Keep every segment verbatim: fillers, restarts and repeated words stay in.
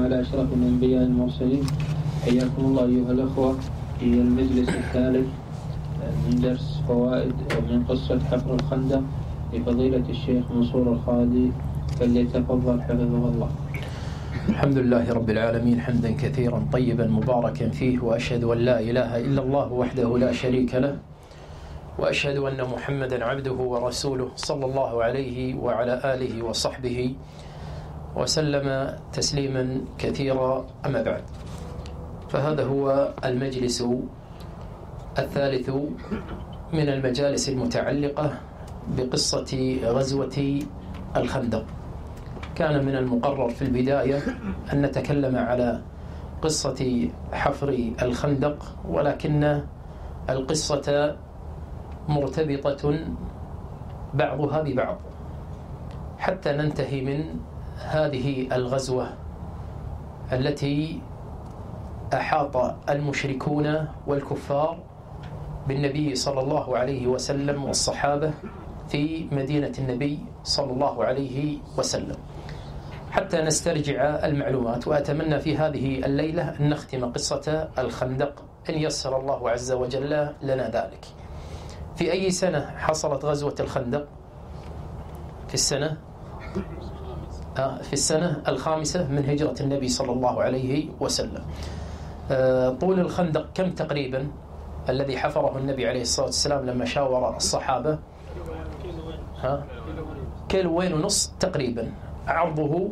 على أشرف الأنبياء المرسلين. حياكم الله أيها الأخوة في المجلس الثالث من درس فوائد من قصة حفر الخندق لفضيلة الشيخ منصور الخالدي، فليتفضل حفظه الله. الحمد لله رب العالمين، حمدا كثيرا طيبا مباركا فيه، وأشهد أن لا إله إلا الله وحده لا شريك له، وأشهد أن محمدا عبده ورسوله صلى الله عليه وعلى آله وصحبه وسلم تسليما كثيرا. أما بعد، فهذا هو المجلس الثالث من المجالس المتعلقة بقصة غزوة الخندق. كان من المقرر في البداية أن نتكلم على قصة حفر الخندق، ولكن القصة مرتبطة بعضها ببعض حتى ننتهي من هذه الغزوة التي أحاط المشركون والكفار بالنبي صلى الله عليه وسلم والصحابة في مدينة النبي صلى الله عليه وسلم، حتى نسترجع المعلومات. وأتمنى في هذه الليلة أن نختم قصة الخندق إن يسر الله عز وجل لنا ذلك. في أي سنة حصلت غزوة الخندق؟ في السنة آه في السنة الخامسة من هجرة النبي صلى الله عليه وسلم. آه طول الخندق كم تقريبا الذي حفره النبي عليه الصلاة والسلام لما شاور الصحابة؟ ها كيلوين ونص تقريبا. عرضه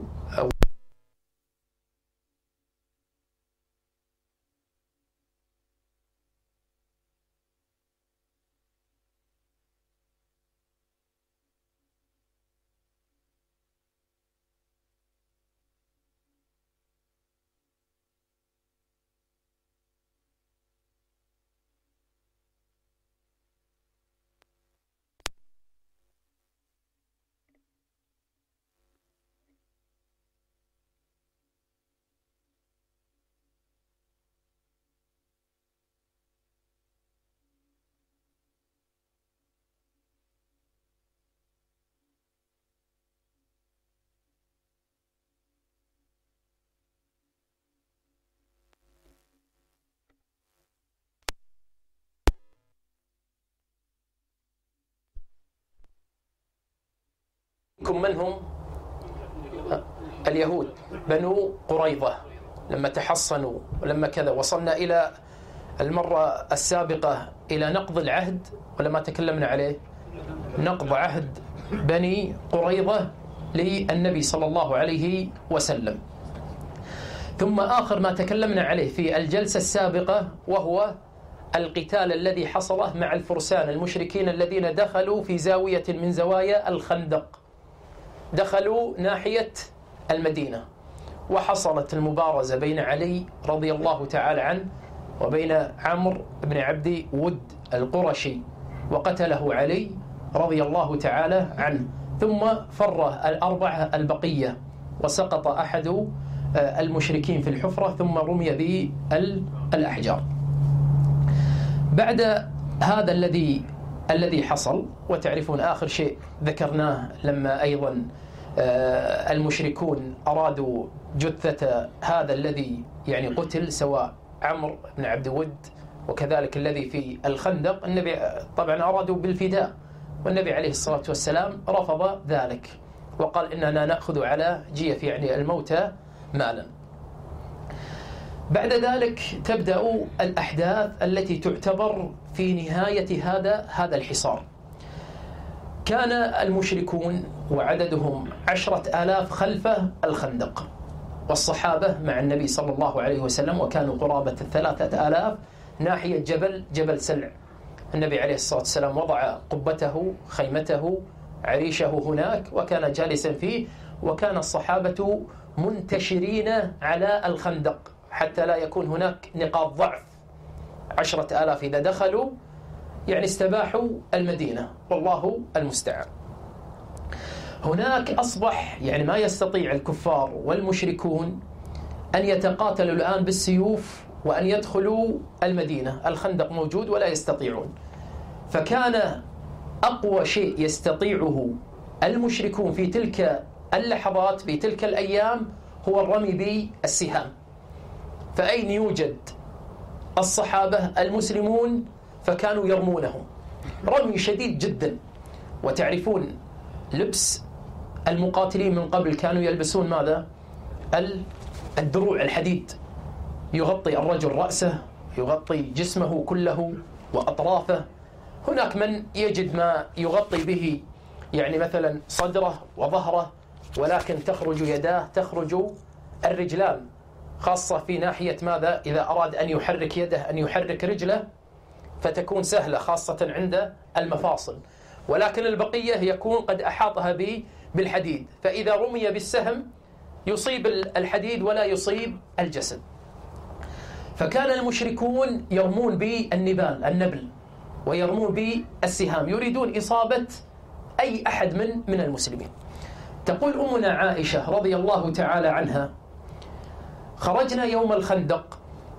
من هم اليهود بنو قريظة لما تحصنوا ولما كذا. وصلنا إلى المرة السابقة إلى نقض العهد، ولما تكلمنا عليه نقض عهد بني قريظة للنبي صلى الله عليه وسلم. ثم آخر ما تكلمنا عليه في الجلسة السابقة وهو القتال الذي حصل مع الفرسان المشركين الذين دخلوا في زاوية من زوايا الخندق، دخلوا ناحية المدينة، وحصلت المبارزة بين علي رضي الله تعالى عنه وبين عمرو بن عبد ود القرشي، وقتله علي رضي الله تعالى عنه. ثم فر الأربعة البقية وسقط أحد المشركين في الحفرة، ثم رمي بالأحجار. بعد هذا الذي الذي حصل، وتعرفون آخر شيء ذكرناه لما أيضا المشركون أرادوا جثة هذا الذي يعني قتل، سواء عمرو بن عبد ود وكذلك الذي في الخندق، النبي طبعا أرادوا بالفداء، والنبي عليه الصلاة والسلام رفض ذلك وقال إننا نأخذ على جيف يعني الموتى مالا. بعد ذلك تبدأ الأحداث التي تعتبر في نهاية هذا هذا الحصار. كان المشركون وعددهم عشرة آلاف خلف الخندق، والصحابة مع النبي صلى الله عليه وسلم، وكانوا قرابة الثلاثة آلاف ناحية جبل جبل سلع. النبي عليه الصلاة والسلام وضع قبته خيمته عريشه هناك وكان جالسا فيه، وكان الصحابة منتشرين على الخندق حتى لا يكون هناك نقاط ضعف. عشرة آلاف إذا دخلوا يعني استباحوا المدينة، والله المستعان. هناك أصبح يعني ما يستطيع الكفار والمشركون أن يتقاتلوا الآن بالسيوف وأن يدخلوا المدينة، الخندق موجود ولا يستطيعون. فكان أقوى شيء يستطيعه المشركون في تلك اللحظات في تلك الأيام هو الرمي بالسهام. فأين يوجد الصحابة المسلمون فكانوا يرمونهم رمي شديد جدا. وتعرفون لبس المقاتلين من قبل كانوا يلبسون ماذا؟ الدروع الحديد، يغطي الرجل رأسه، يغطي جسمه كله وأطرافه. هناك من يجد ما يغطي به يعني مثلا صدره وظهره، ولكن تخرج يداه، تخرج الرجلان، خاصة في ناحية ماذا؟ إذا أراد أن يحرك يده أن يحرك رجله فتكون سهلة، خاصة عند المفاصل. ولكن البقية يكون قد أحاطها بالحديد، فإذا رمي بالسهم يصيب الحديد ولا يصيب الجسد. فكان المشركون يرمون بالنبال النبل ويرمون بالسهام، يريدون إصابة أي أحد من من المسلمين. تقول أمنا عائشة رضي الله تعالى عنها: خرجنا يوم الخندق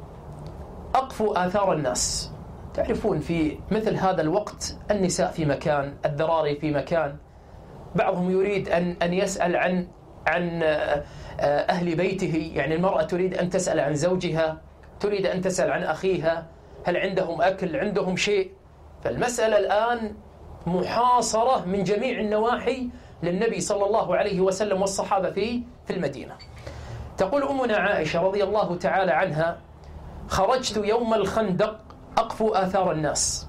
أقفو آثار الناس. تعرفون في مثل هذا الوقت النساء في مكان، الذراري في مكان، بعضهم يريد أن أن يسأل عن عن أهل بيته، يعني المرأة تريد أن تسأل عن زوجها، تريد أن تسأل عن أخيها، هل عندهم أكل، عندهم شيء. فالمسألة الآن محاصرة من جميع النواحي للنبي صلى الله عليه وسلم والصحابة في في المدينة. تقول أمنا عائشة رضي الله تعالى عنها: خرجت يوم الخندق أقفو آثار الناس.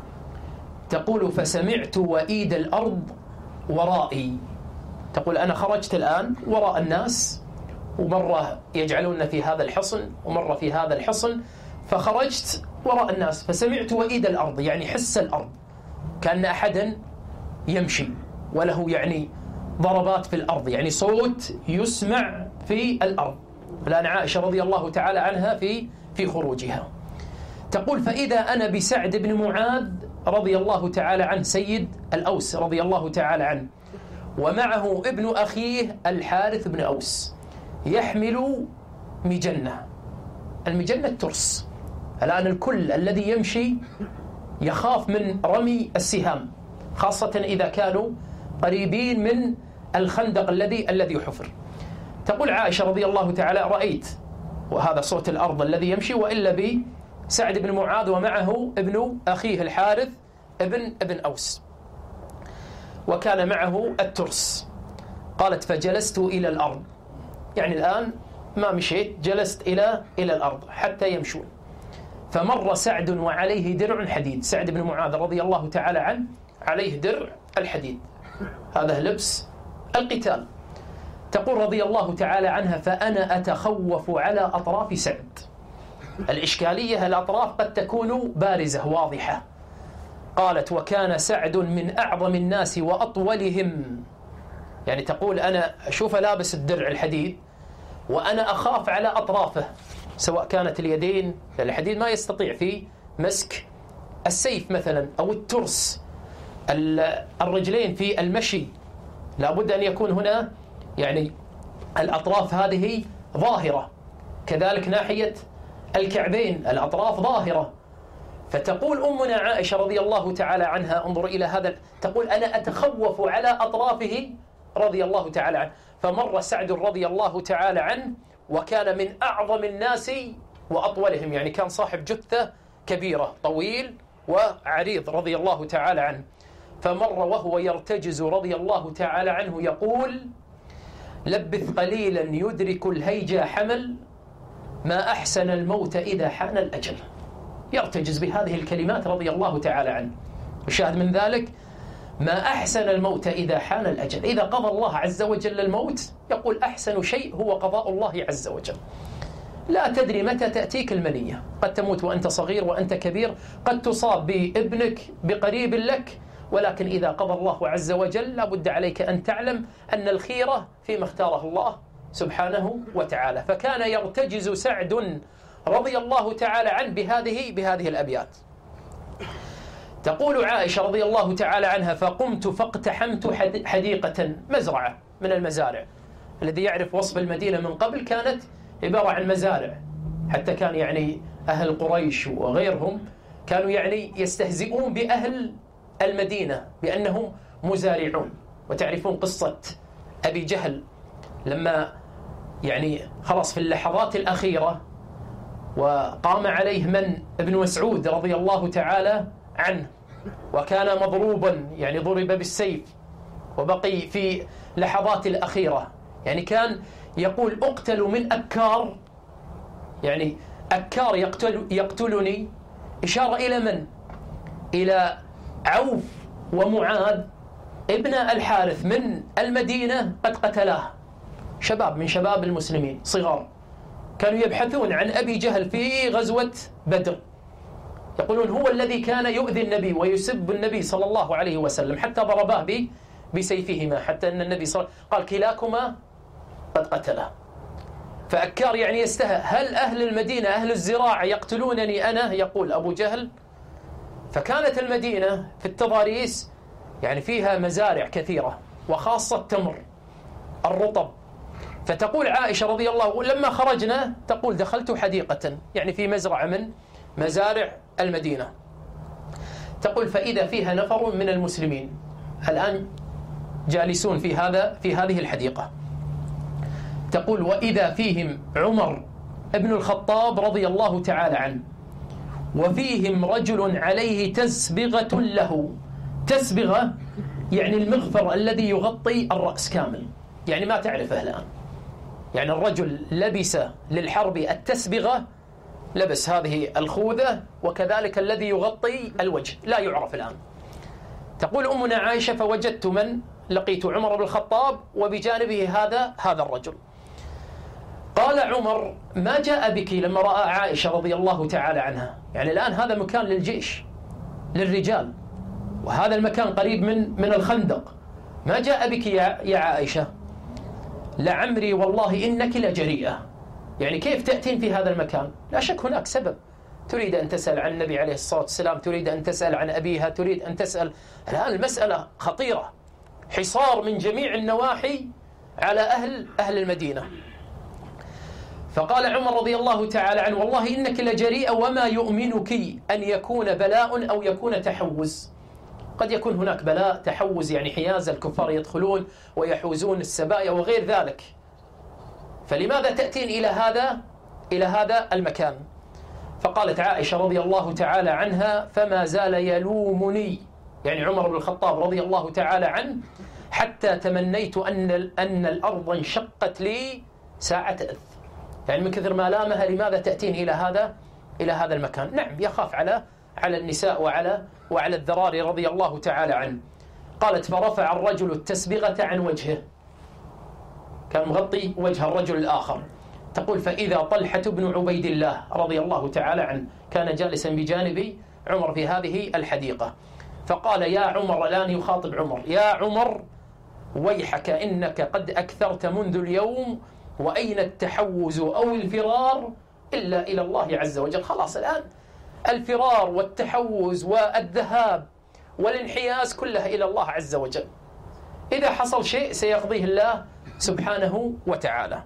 تقول: فسمعت وإيد الأرض ورائي. تقول أنا خرجت الآن وراء الناس، ومرة يجعلون في هذا الحصن ومرة في هذا الحصن، فخرجت وراء الناس فسمعت وإيد الأرض، يعني حس الأرض، كأن أحدا يمشي وله يعني ضربات في الأرض، يعني صوت يسمع في الأرض. الآن عائشة رضي الله تعالى عنها في في خروجها. تقول: فإذا أنا بسعد بن معاذ رضي الله تعالى عنه سيد الأوس رضي الله تعالى عنه، ومعه ابن أخيه الحارث بن أوس يحمل مجنة. المجنة الترس. الآن الكل الذي يمشي يخاف من رمي السهام، خاصة إذا كانوا قريبين من الخندق الذي الذي حفر. تقول عائشة رضي الله تعالى: رأيت، وهذا صوت الأرض الذي يمشي، وإلا بسعد بن معاذ ومعه ابن أخيه الحارث ابن ابن أوس، وكان معه الترس. قالت: فجلست إلى الأرض، يعني الآن ما مشيت، جلست إلى إلى الأرض حتى يمشون. فمر سعد وعليه درع حديد. سعد بن معاذ رضي الله تعالى عنه عليه درع الحديد، هذا لبس القتال. تقول رضي الله تعالى عنها: فأنا أتخوف على أطراف سعد. الإشكالية الأطراف قد تكون بارزة واضحة. قالت: وكان سعد من أعظم الناس وأطولهم. يعني تقول أنا أشوف لابس الدرع الحديد وأنا أخاف على أطرافه، سواء كانت اليدين، الحديد ما يستطيع في مسك السيف مثلا، أو الترس، الرجلين في المشي لابد أن يكون هنا يعني الأطراف هذه ظاهرة، كذلك ناحية الكعبين الأطراف ظاهرة. فتقول أمنا عائشة رضي الله تعالى عنها: انظر إلى هذا، تقول أنا أتخوف على أطرافه رضي الله تعالى عنه. فمر سعد رضي الله تعالى عنه وكان من أعظم الناس وأطولهم، يعني كان صاحب جثة كبيرة طويل وعريض رضي الله تعالى عنه. فمر وهو يرتجز رضي الله تعالى عنه يقول: لبث قليلا يدرك الهيجا حمل، ما أحسن الموت إذا حان الأجل. يرتجز بهذه الكلمات رضي الله تعالى عنه. وشاهد من ذلك: ما أحسن الموت إذا حان الأجل. إذا قضى الله عز وجل الموت يقول أحسن شيء هو قضاء الله عز وجل. لا تدري متى تأتيك المنية، قد تموت وأنت صغير وأنت كبير، قد تصاب بابنك بقريب لك، ولكن إذا قضى الله عز وجل لابد عليك أن تعلم أن الخيرة فيما اختاره الله سبحانه وتعالى. فكان يرتجز سعد رضي الله تعالى عنه بهذه بهذه الأبيات. تقول عائشة رضي الله تعالى عنها: فقمت فاقتحمت حديقة، مزرعة من المزارع. الذي يعرف وصف المدينة من قبل كانت عبارة عن مزارع، حتى كان يعني أهل قريش وغيرهم كانوا يعني يستهزئون بأهل المدينة بأنهم مزارعون. وتعرفون قصة أبي جهل لما يعني خلاص في اللحظات الأخيرة، وقام عليه من؟ ابن مسعود رضي الله تعالى عنه، وكان مضروبا يعني ضرب بالسيف وبقي في لحظات الأخيرة، يعني كان يقول أقتل من أكار، يعني أكار يقتل يقتلني، إشارة إلى من؟ إلى عوف ومعاذ ابن الحارث من المدينة قد قتلاه، شباب من شباب المسلمين صغار كانوا يبحثون عن أبي جهل في غزوة بدر، يقولون هو الذي كان يؤذي النبي ويسب النبي صلى الله عليه وسلم، حتى ضرباه بسيفهما، حتى أن النبي صلى الله عليه وسلم قال كلاكما قد قتله. فأكار يعني يستهى، هل أهل المدينة أهل الزراعة يقتلونني أنا؟ يقول أبو جهل. فكانت المدينة في التضاريس يعني فيها مزارع كثيرة، وخاصة التمر الرطب. فتقول عائشة رضي الله لما خرجنا، تقول دخلت حديقة يعني في مزرعة من مزارع المدينة، تقول فإذا فيها نفر من المسلمين الآن جالسون في هذا في هذه الحديقة، تقول وإذا فيهم عمر ابن الخطاب رضي الله تعالى عنه، وفيهم رجل عليه تسبغة له. تسبغة يعني المغفر الذي يغطي الرأس كامل، يعني ما تعرفه الآن، يعني الرجل لبس للحرب التسبغة، لبس هذه الخوذة، وكذلك الذي يغطي الوجه لا يعرف الآن. تقول أمنا عائشة فوجدت من؟ لقيت عمر بن الخطاب وبجانبه هذا هذا الرجل. قال عمر ما جاء بك لما رأى عائشة رضي الله تعالى عنها، يعني الآن هذا مكان للجيش للرجال، وهذا المكان قريب من من الخندق، ما جاء بك يا يا عائشة؟ لعمري والله إنك لجريئة، يعني كيف تأتين في هذا المكان؟ لا شك هناك سبب، تريد أن تسأل عن النبي عليه الصلاة والسلام، تريد أن تسأل عن أبيها، تريد أن تسأل. الآن المسألة خطيرة، حصار من جميع النواحي على أهل أهل المدينة. فقال عمر رضي الله تعالى عنه والله إنك لجريئة وما يؤمنك أن يكون بلاء أو يكون تحوز. قد يكون هناك بلاء تحوز، يعني حياز الكفار يدخلون ويحوزون السبايا وغير ذلك، فلماذا تأتين إلى هذا إلى هذا المكان؟ فقالت عائشة رضي الله تعالى عنها فما زال يلومني، يعني عمر بن الخطاب رضي الله تعالى عنه، حتى تمنيت أن أن الأرض انشقت لي ساعة إذ، يعني من كثر ما لامها لماذا تأتين إلى هذا إلى هذا المكان. نعم يخاف على على النساء وعلى وعلى الذراري رضي الله تعالى عنه. قالت فرفع الرجل التسبغة عن وجهه، كان مغطي وجه الرجل الآخر. تقول فإذا طلحة بن عبيد الله رضي الله تعالى عنه كان جالسا بجانب عمر في هذه الحديقة، فقال يا عمر، الآن يخاطب عمر، يا عمر ويحك إنك قد أكثرت منذ اليوم، وأين التحوز أو الفرار إلا إلى الله عز وجل. خلاص الآن الفرار والتحوز والذهاب والانحياز كلها إلى الله عز وجل، إذا حصل شيء سيقضيه الله سبحانه وتعالى.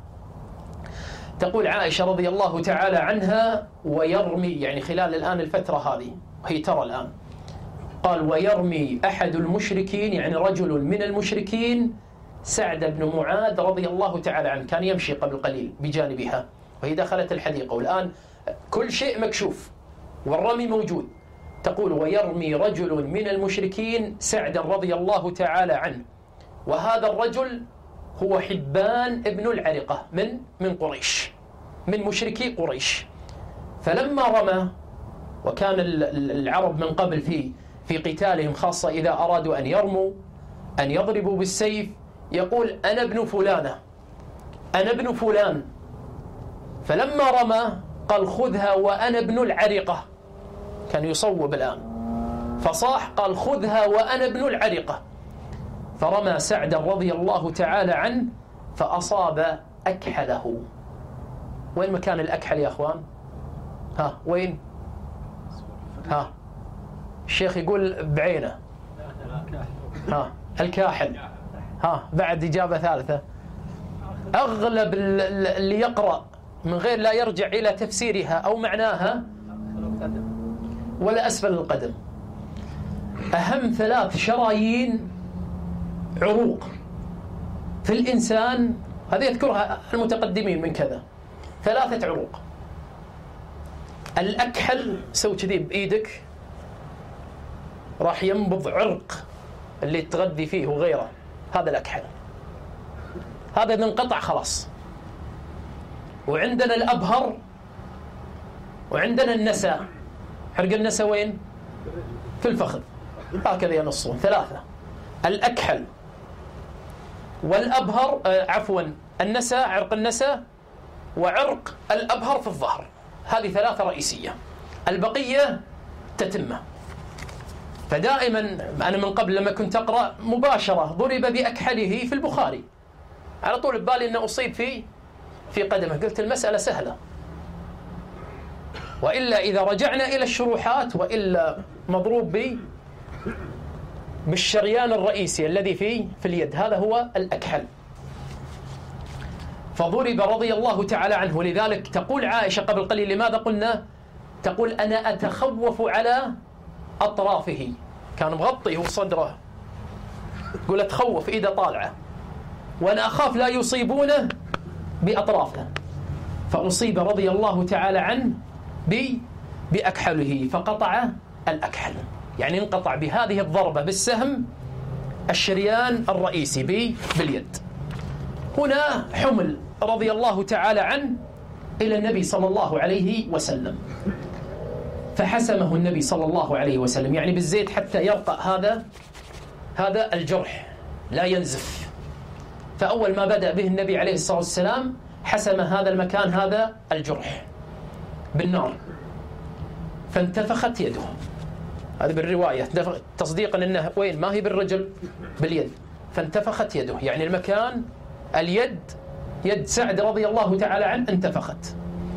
تقول عائشة رضي الله تعالى عنها ويرمي، يعني خلال الآن الفترة هذه وهي ترى الآن، قال ويرمي أحد المشركين، يعني رجل من المشركين، سعد بن معاذ رضي الله تعالى عنه، كان يمشي قبل قليل بجانبها وهي دخلت الحديقة، والآن كل شيء مكشوف والرمي موجود. تقول ويرمي رجل من المشركين سعد رضي الله تعالى عنه، وهذا الرجل هو حبان ابن العرقة من من قريش، من مشركي قريش. فلما رمى، وكان العرب من قبل في في قتالهم خاصة إذا أرادوا أن يرموا أن يضربوا بالسيف، يقول أنا ابن فلانة، أنا ابن فلان. فلما رمى قال خذها وأنا ابن العرقة، كان يصوب الآن، فصاح قال خذها وأنا ابن العرقة. فرمى سعد رضي الله تعالى عنه فأصاب أكحله. وين مكان الأكحل يا أخوان؟ ها وين؟ ها الشيخ يقول بعينه. ها الكاحل. ها بعد إجابة ثالثة. أغلب اللي يقرأ من غير لا يرجع إلى تفسيرها أو معناها ولا أسفل القدم. أهم ثلاث شرايين عروق في الإنسان هذه يذكرها المتقدمين من كذا. ثلاثة عروق. الأكحل سوي كذي بإيدك راح ينبض عرق اللي تغذي فيه وغيره، هذا الأكحل. هذا إذا انقطع خلاص. وعندنا الأبهر وعندنا النسا. حرق النسا وين؟ في الفخذ، هكذا ينصون. ثلاثة: الأكحل والأبهر آه عفوا النسا، عرق النسا، وعرق الأبهر في الظهر. هذه ثلاثة رئيسية، البقية تتمة. فدائما أنا من قبل لما كنت أقرأ مباشرة ضرب بأكحله في البخاري، على طول ببالي أنه أصيب في في قدمه، قلت المسألة سهلة. وإلا إذا رجعنا إلى الشروحات، وإلا مضروب بي بالشريان الرئيسي الذي في في اليد، هذا هو الأكحل. فضرب رضي الله تعالى عنه. لذلك تقول عائشة قبل قليل، لماذا قلنا؟ تقول أنا أتخوف على أطرافه، كان مغطي هو صدره، تقول أتخوف إذا طالعه، وأنا أخاف لا يصيبونه بأطرافه. فأصيب رضي الله تعالى عنه بأكحله فقطع الأكحل، يعني انقطع بهذه الضربة بالسهم الشريان الرئيسي باليد. هنا حمل رضي الله تعالى عنه إلى النبي صلى الله عليه وسلم، فحسمه النبي صلى الله عليه وسلم، يعني بالزيت حتى يرقى هذا هذا الجرح لا ينزف. فأول ما بدأ به النبي عليه الصلاة والسلام حسم هذا المكان، هذا الجرح، بالنار، فانتفخت يده. هذا بالرواية تصديقا أنه وين؟ ما هي بالرجل، باليد. فانتفخت يده، يعني المكان اليد، يد سعد رضي الله تعالى عنه انتفخت،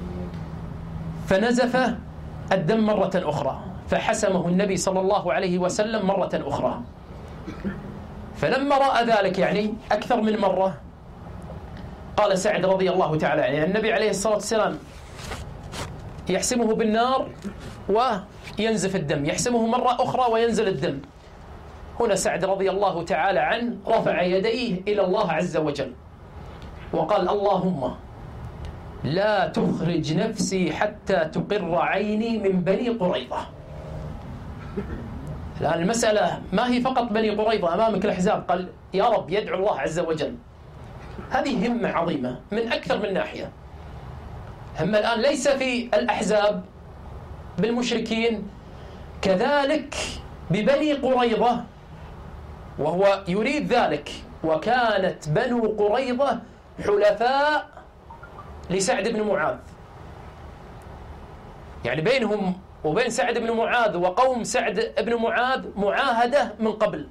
فنزف الدم مرة أخرى، فحسمه النبي صلى الله عليه وسلم مرة أخرى. فلما رأى ذلك، يعني أكثر من مرة، قال سعد رضي الله تعالى عنه، يعني النبي عليه الصلاة والسلام يحسمه بالنار وينزف الدم، يحسمه مرة أخرى وينزل الدم. هنا سعد رضي الله تعالى عنه رفع يديه إلى الله عز وجل وقال: اللهم لا تخرج نفسي حتى تقر عيني من بني قريظة. الآن المسألة ما هي فقط بني قريظة، أمامك الأحزاب، قال يا رب يدعو الله عز وجل. هذه همة عظيمة من أكثر من ناحية. همة الآن ليس في الأحزاب بالمشركين، كذلك ببني قريظة، وهو يريد ذلك. وكانت بنو قريظة حلفاء لسعد بن معاذ، يعني بينهم وبين سعد بن معاذ وقوم سعد بن معاذ معاهدة من قبل.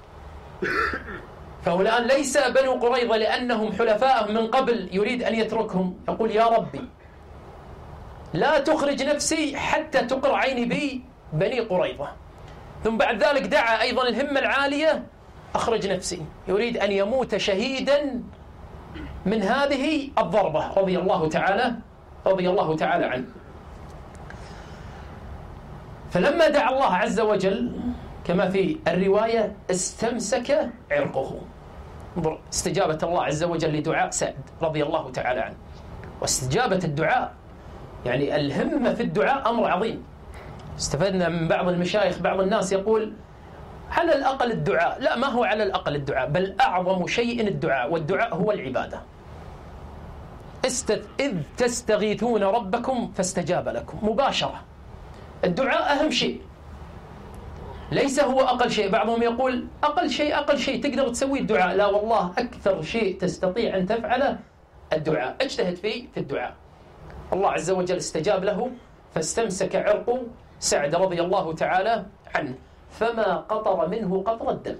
فهو الآن ليس بنو قريظة لأنهم حلفاء من قبل يريد أن يتركهم، يقول يا ربي لا تخرج نفسي حتى تقر عيني بي بني قريظة. ثم بعد ذلك دعا أيضا الهمة العالية: أخرج نفسي، يريد أن يموت شهيدا من هذه الضربة رضي الله تعالى رضي الله تعالى عنه. فلما دعا الله عز وجل كما في الرواية استمسك عرقه. انظر استجابة الله عز وجل لدعاء سعد رضي الله تعالى عنه. واستجابة الدعاء، يعني الهمة في الدعاء أمر عظيم. استفدنا من بعض المشايخ، بعض الناس يقول على الأقل الدعاء، لا، ما هو على الأقل الدعاء، بل أعظم شيء الدعاء، والدعاء هو العبادة. استذ إذ تستغيثون ربكم فاستجاب لكم، مباشرة. الدعاء أهم شيء، ليس هو أقل شيء. بعضهم يقول أقل شيء أقل شيء تقدر تسوي الدعاء، لا والله أكثر شيء تستطيع أن تفعله الدعاء. اجتهد فيه في الدعاء. الله عز وجل استجاب له فاستمسك عرق سعد رضي الله تعالى عنه، فما قطر منه قطر الدم.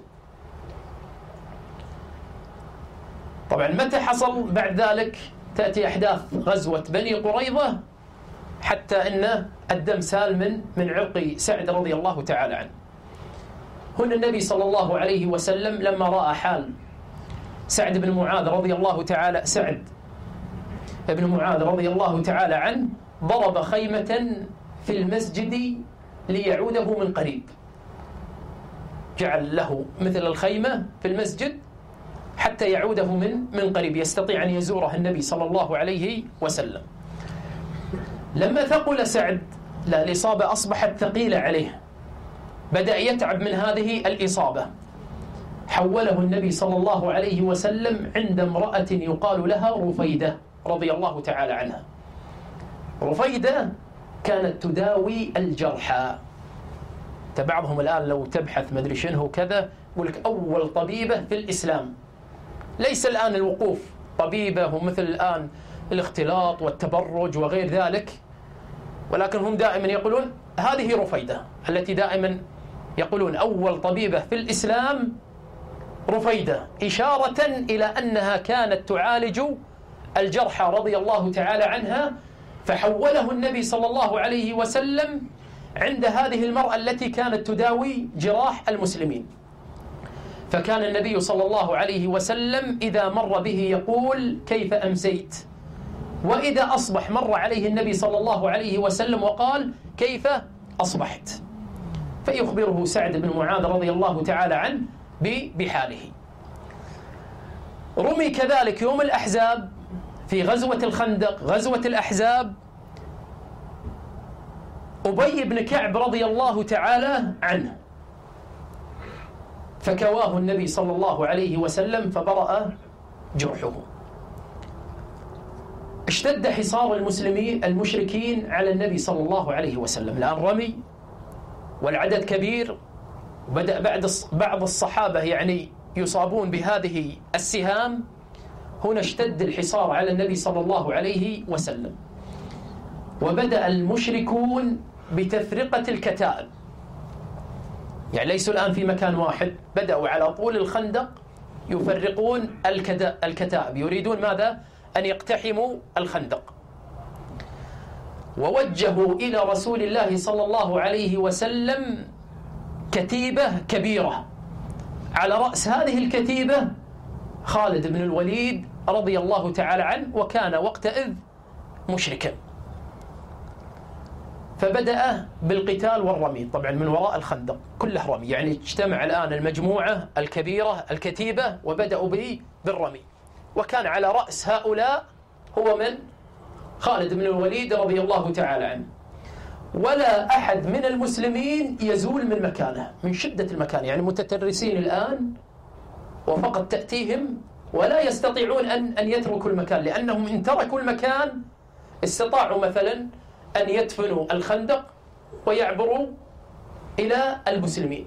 طبعا متى حصل بعد ذلك؟ تأتي أحداث غزوة بني قريظة حتى أن الدم سال من من عرق سعد رضي الله تعالى عنه. هنا النبي صلى الله عليه وسلم لما رأى حال سعد بن معاذ رضي الله تعالى سعد بن معاذ رضي الله تعالى عنه ضرب خيمة في المسجد ليعوده من قريب. جعل له مثل الخيمة في المسجد حتى يعوده من من قريب، يستطيع أن يزوره النبي صلى الله عليه وسلم. لما ثقل سعد، لا الإصابة أصبحت ثقيلة عليه، بدأ يتعب من هذه الإصابة، حوله النبي صلى الله عليه وسلم عند امرأة يقال لها رفيدة رضي الله تعالى عنها. رفيدة كانت تداوي الجرحى. بعضهم الآن لو تبحث مدري شنو كذا يقول لك أول طبيبة في الإسلام. ليس الآن الوقوف طبيبة ومثل الآن الاختلاط والتبرج وغير ذلك، ولكن هم دائما يقولون هذه رفيدة التي دائما يقولون أول طبيبة في الإسلام رفيدة، إشارة إلى أنها كانت تعالج الجرحى رضي الله تعالى عنها. فحوله النبي صلى الله عليه وسلم عند هذه المرأة التي كانت تداوي جراح المسلمين. فكان النبي صلى الله عليه وسلم إذا مر به يقول كيف أمسيت، وإذا أصبح مر عليه النبي صلى الله عليه وسلم وقال كيف أصبحت، فيخبره سعد بن معاذ رضي الله تعالى عنه بحاله. رمي كذلك يوم الأحزاب في غزوة الخندق، غزوة الأحزاب، أبي بن كعب رضي الله تعالى عنه، فكواه النبي صلى الله عليه وسلم فبرأ جرحه. اشتد حصار المسلمين المشركين على النبي صلى الله عليه وسلم، الآن رمي والعدد كبير، بدأ بعد بعض الصحابة يعني يصابون بهذه السهام. هنا اشتد الحصار على النبي صلى الله عليه وسلم، وبدأ المشركون بتفرقة الكتائب، يعني ليسوا الآن في مكان واحد، بدأوا على طول الخندق يفرقون الكتائب، يريدون ماذا؟ أن يقتحموا الخندق. ووجهوا إلى رسول الله صلى الله عليه وسلم كتيبة كبيرة، على رأس هذه الكتيبة خالد بن الوليد رضي الله تعالى عنه، وكان وقتئذ مشركا. فبدأ بالقتال والرمي، طبعا من وراء الخندق كله رمي، يعني اجتمع الآن المجموعة الكبيرة الكتيبة وبدأوا به بالرمي. وكان على رأس هؤلاء هو من؟ خالد بن الوليد رضي الله تعالى عنه. ولا أحد من المسلمين يزول من مكانه من شدة المكان، يعني متترسين الآن وفقط تأتيهم ولا يستطيعون أن أن يتركوا المكان، لأنهم إن تركوا المكان استطاعوا مثلا أن يدفنوا الخندق ويعبروا إلى المسلمين.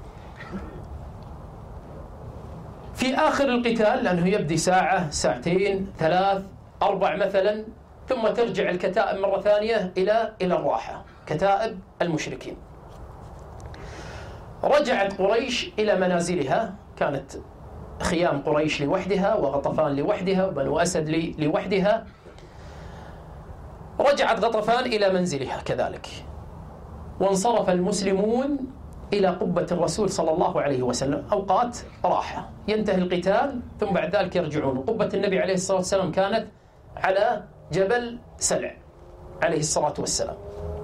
في آخر القتال، لأنه يبدي ساعة ساعتين ثلاث أربع مثلا، ثم ترجع الكتائب مرة ثانية إلى إلى الراحة، كتائب المشركين. رجعت قريش إلى منازلها، كانت خيام قريش لوحدها وغطفان لوحدها وبنو أسد لوحدها. رجعت غطفان إلى منزلها كذلك، وانصرف المسلمون إلى قبة الرسول صلى الله عليه وسلم، أوقات راحة، ينتهي القتال ثم بعد ذلك يرجعون. قبة النبي عليه الصلاة والسلام كانت على جبل سلع عليه الصلاة والسلام.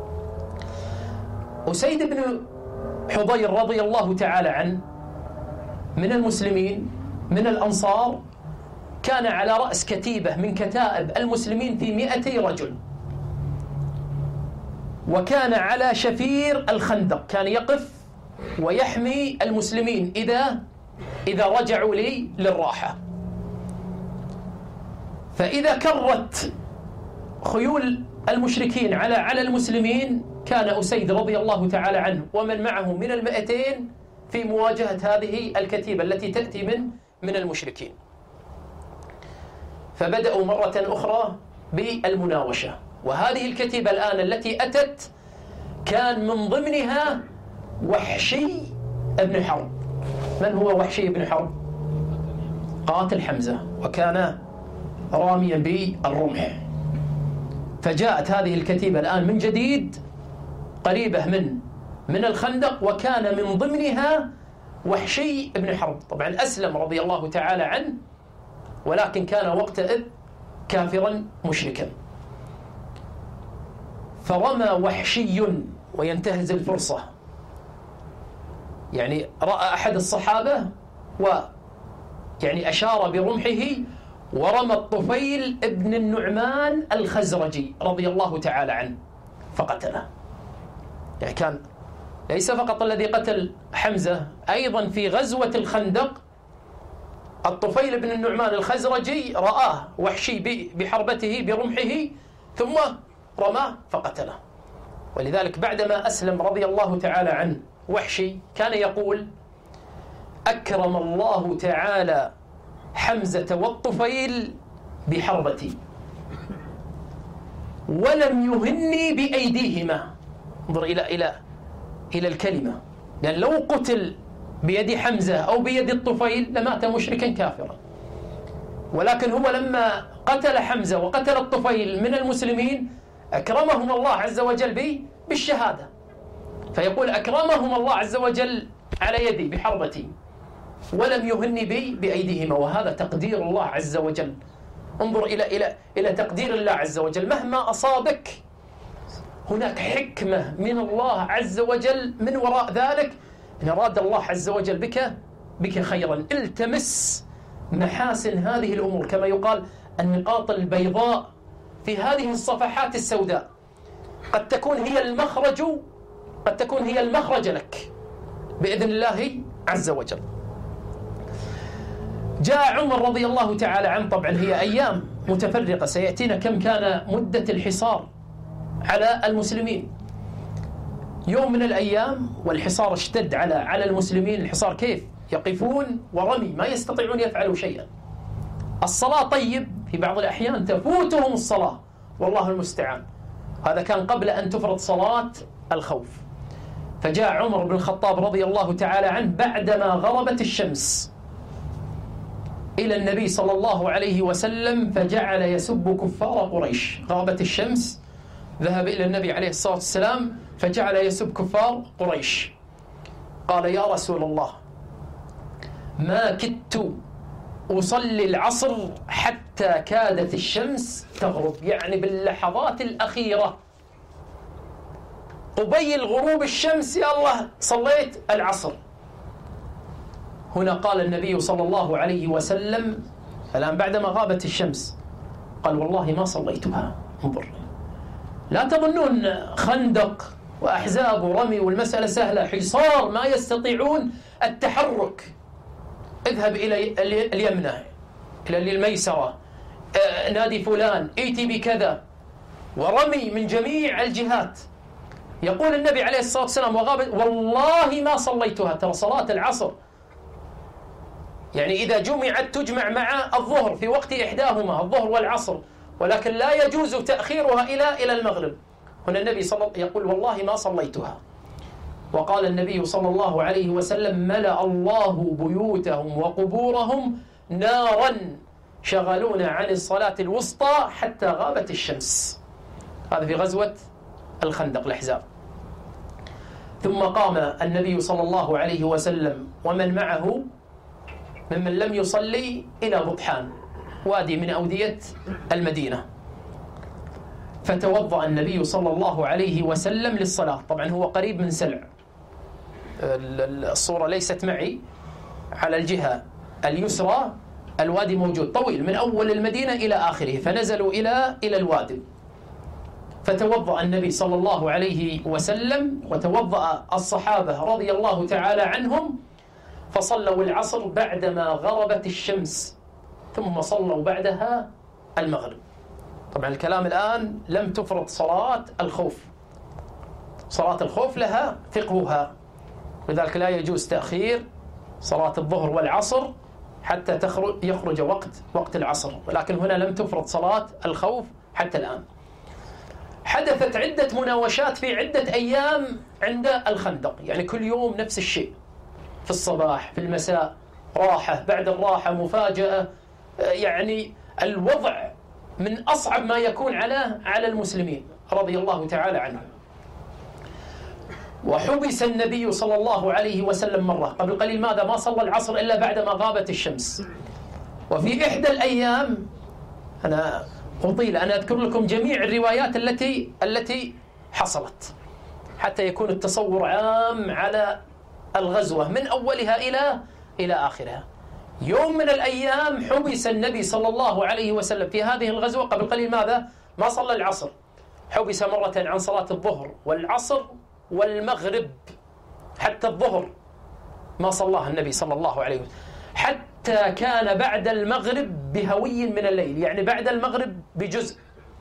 أسيد بن حضير رضي الله تعالى عنه من المسلمين من الأنصار، كان على رأس كتيبة من كتائب المسلمين في مئتي رجل، وكان على شفير الخندق، كان يقف ويحمي المسلمين إذا إذا رجعوا لي للراحة. فإذا كرت خيول المشركين على على المسلمين، كان أسيد رضي الله تعالى عنه ومن معه من المئتين في مواجهة هذه الكتيبة التي تأتي من من المشركين. فبدأوا مرة أخرى بالمناوشة، وهذه الكتيبة الآن التي أتت كان من ضمنها وحشي بن حرب. من هو وحشي بن حرب؟ قاتل حمزة، وكان راميا بالرمح. فجاءت هذه الكتيبة الآن من جديد قريبة من من الخندق، وكان من ضمنها وحشي بن حرب. طبعا أسلم رضي الله تعالى عنه، ولكن كان وقتئذ كافرا مشركا. فرمى وحشي وينتهز الفرصة، يعني رأى أحد الصحابة يعني أشار برمحه ورمى الطفيل ابن النعمان الخزرجي رضي الله تعالى عنه فقتله. يعني كان ليس فقط الذي قتل حمزة، أيضا في غزوة الخندق الطفيل بن النعمان الخزرجي رآه وحشي بحربته برمحه ثم رماه فقتله. ولذلك بعدما أسلم رضي الله تعالى عنه وحشي كان يقول: أكرم الله تعالى حمزة والطفيل بحربتي ولم يهني بأيديهما. انظر إلى إلى إلى الكلمة، لأن لو قتل بيد حمزة أو بيد الطفيل لمات مشركا كافرا، ولكن هو لما قتل حمزة وقتل الطفيل من المسلمين أكرمهم الله عز وجل بالشهادة، فيقول: أكرمهم الله عز وجل على يدي بحربتي ولم يهني بي بأيديهما. وهذا تقدير الله عز وجل. انظر إلى إلى إلى تقدير الله عز وجل، مهما أصابك هناك حكمة من الله عز وجل من وراء ذلك. إن أراد الله عز وجل بك بك خيرا التمس محاسن هذه الأمور، كما يقال النقاط البيضاء في هذه الصفحات السوداء قد تكون هي المخرج قد تكون هي المخرج لك بإذن الله عز وجل. جاء عمر رضي الله تعالى عنه، طبعا هي أيام متفرقة سيأتينا كم كان مدة الحصار على المسلمين. يوم من الأيام والحصار اشتد على على المسلمين. الحصار كيف؟ يقفون ورمي، ما يستطيعون يفعلوا شيئا. الصلاة طيب في بعض الأحيان تفوتهم الصلاة، والله المستعان. هذا كان قبل أن تفرض صلاة الخوف. فجاء عمر بن الخطاب رضي الله تعالى عنه بعدما غربت الشمس إلى النبي صلى الله عليه وسلم، فجعل يسب كفار قريش. غابت الشمس، ذهب إلى النبي عليه الصلاة والسلام فجعل يسب كفار قريش. قال: يا رسول الله، ما كدت أصلي العصر حتى كادت الشمس تغرب. يعني باللحظات الأخيرة قبيل غروب الشمس يا الله صليت العصر. هنا قال النبي صلى الله عليه وسلم الآن بعدما غابت الشمس قال: والله ما صليتها. انظر، لا تظنون خندق وأحزاب ورمي والمسألة سهلة، حصار ما يستطيعون التحرك. اذهب إلى اليمنى، إلى الميسرة، نادي فلان، ائتي بكذا، ورمي من جميع الجهات. يقول النبي عليه الصلاة والسلام: وغابت والله ما صليتها. ترى صلاة العصر يعني إذا جمعت تجمع مع الظهر في وقت إحداهما، الظهر والعصر، ولكن لا يجوز تأخيرها إلى إلى المغرب. هنا النبي صلى الله يقول: والله ما صليتها. وقال النبي صلى الله عليه وسلم: ملأ الله بيوتهم وقبورهم نارا شغلونا عن الصلاة الوسطى حتى غابت الشمس. هذا في غزوة الخندق الأحزاب. ثم قام النبي صلى الله عليه وسلم ومن معه ممن لم يصلي إلى بطحان، وادي من أودية المدينة، فتوضأ النبي صلى الله عليه وسلم للصلاة. طبعا هو قريب من سلع، الصورة ليست معي، على الجهة اليسرى الوادي موجود طويل من أول المدينة إلى آخره، فنزلوا إلى إلى الوادي. فتوضأ النبي صلى الله عليه وسلم وتوضأ الصحابة رضي الله تعالى عنهم، فصلوا العصر بعدما غربت الشمس، ثم صلوا بعدها المغرب. طبعا الكلام الآن لم تفرض صلاة الخوف، صلاة الخوف لها فقهها، لذلك لا يجوز تأخير صلاة الظهر والعصر حتى تخرج يخرج وقت وقت العصر، ولكن هنا لم تفرض صلاة الخوف حتى الآن. حدثت عدة مناوشات في عدة أيام عند الخندق، يعني كل يوم نفس الشيء، في الصباح في المساء راحة، بعد الراحة مفاجأة. يعني الوضع من أصعب ما يكون على على المسلمين رضي الله تعالى عنهم. وحبس النبي صلى الله عليه وسلم مرة قبل قليل، ماذا؟ ما صلى العصر إلا بعدما غابت الشمس. وفي إحدى الأيام، أنا أطيل أنا أذكر لكم جميع الروايات التي التي حصلت حتى يكون التصور عام على الغزوة من أولها إلى إلى آخرها. يوم من الأيام حبس النبي صلى الله عليه وسلم في هذه الغزوة قبل قليل. ماذا؟ ما صلى العصر، حبس مرة عن صلاة الظهر والعصر والمغرب، حتى الظهر ما صلاها النبي صلى الله عليه وسلم، حتى كان بعد المغرب بهوي من الليل، يعني بعد المغرب بجزء،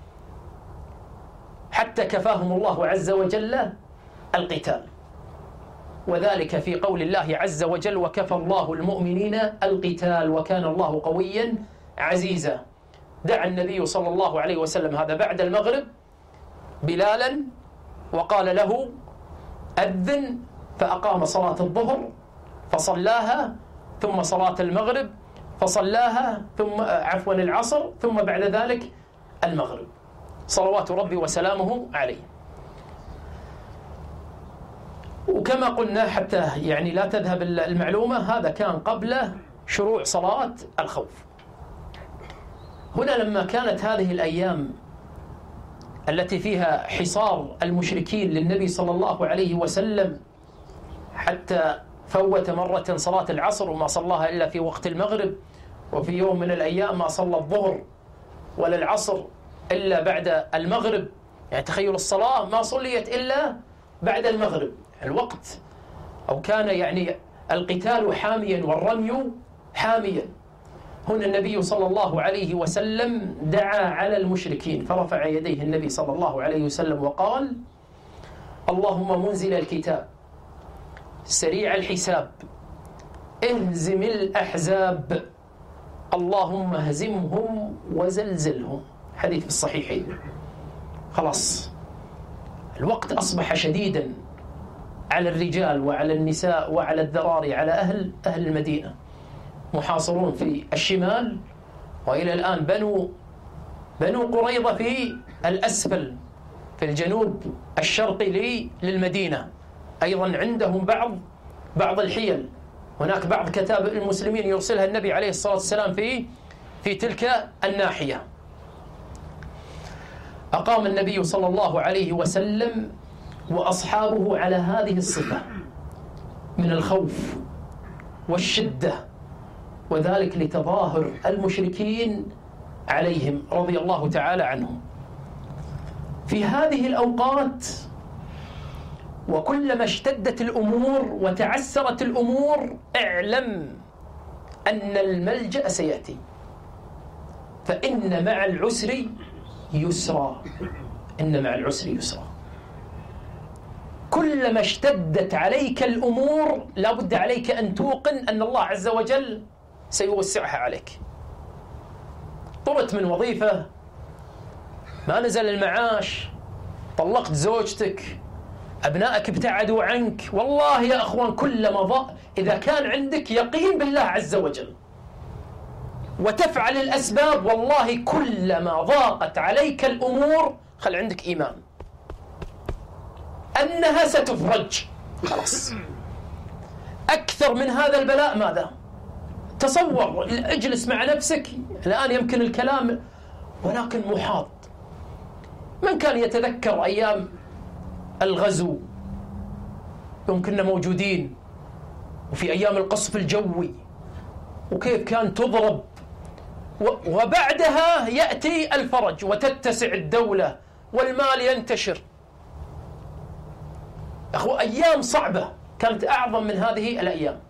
حتى كفاهم الله عز وجل القتال. وذلك في قول الله عز وجل: وكفى الله المؤمنين القتال وكان الله قويا عزيزا. دعا النبي صلى الله عليه وسلم هذا بعد المغرب بلالا وقال له: أذن، فأقام صلاة الظهر فصلاها، ثم صلاة المغرب فصلاها، ثم عفوا العصر، ثم بعد ذلك المغرب، صلوات ربي وسلامه عليه. وكما قلنا حتى يعني لا تذهب المعلومة، هذا كان قبل شروع صلاة الخوف. هنا لما كانت هذه الأيام التي فيها حصار المشركين للنبي صلى الله عليه وسلم حتى فوت مرة صلاة العصر وما صلاها إلا في وقت المغرب، وفي يوم من الأيام ما صلى الظهر ولا العصر إلا بعد المغرب، يعني تخيل الصلاة ما صليت إلا بعد المغرب الوقت، أو كان يعني القتال حاميا والرمي حاميا. هنا النبي صلى الله عليه وسلم دعا على المشركين، فرفع يديه النبي صلى الله عليه وسلم وقال: اللهم منزل الكتاب سريع الحساب اهزم الأحزاب اللهم اهزمهم وزلزلهم. حديث في الصحيحين. خلاص الوقت أصبح شديدا على الرجال وعلى النساء وعلى الذراري، على أهل أهل المدينة، محاصرون في الشمال، وإلى الآن بنو بنو قريظة في الأسفل في الجنوب الشرقي للمدينة، أيضا عندهم بعض بعض الحيل. هناك بعض كتاب المسلمين يرسلها النبي عليه الصلاة والسلام في في تلك الناحية. أقام النبي صلى الله عليه وسلم وأصحابه على هذه الصفة من الخوف والشدة، وذلك لتظاهر المشركين عليهم رضي الله تعالى عنهم. في هذه الأوقات وكلما اشتدت الأمور وتعسرت الأمور، اعلم أن الملجأ سيأتي، فإن مع العسر يسرا، إن مع العسر يسرا. كلما اشتدت عليك الأمور لابد عليك أن توقن أن الله عز وجل سيوسعها عليك. طرت من وظيفة، ما نزل المعاش، طلقت زوجتك، أبنائك ابتعدوا عنك، والله يا أخوان كلما ضاق، إذا كان عندك يقين بالله عز وجل وتفعل الأسباب، والله كلما ضاقت عليك الأمور خل عندك إيمان أنها ستفرج. خلاص أكثر من هذا البلاء ماذا؟ تصور، اجلس مع نفسك الآن، يمكن الكلام ولكن محاط. من كان يتذكر أيام الغزو يوم كنا موجودين، وفي أيام القصف الجوي، وكيف كان تضرب، وبعدها يأتي الفرج وتتسع الدولة والمال ينتشر. أخو أيام صعبة كانت أعظم من هذه الأيام.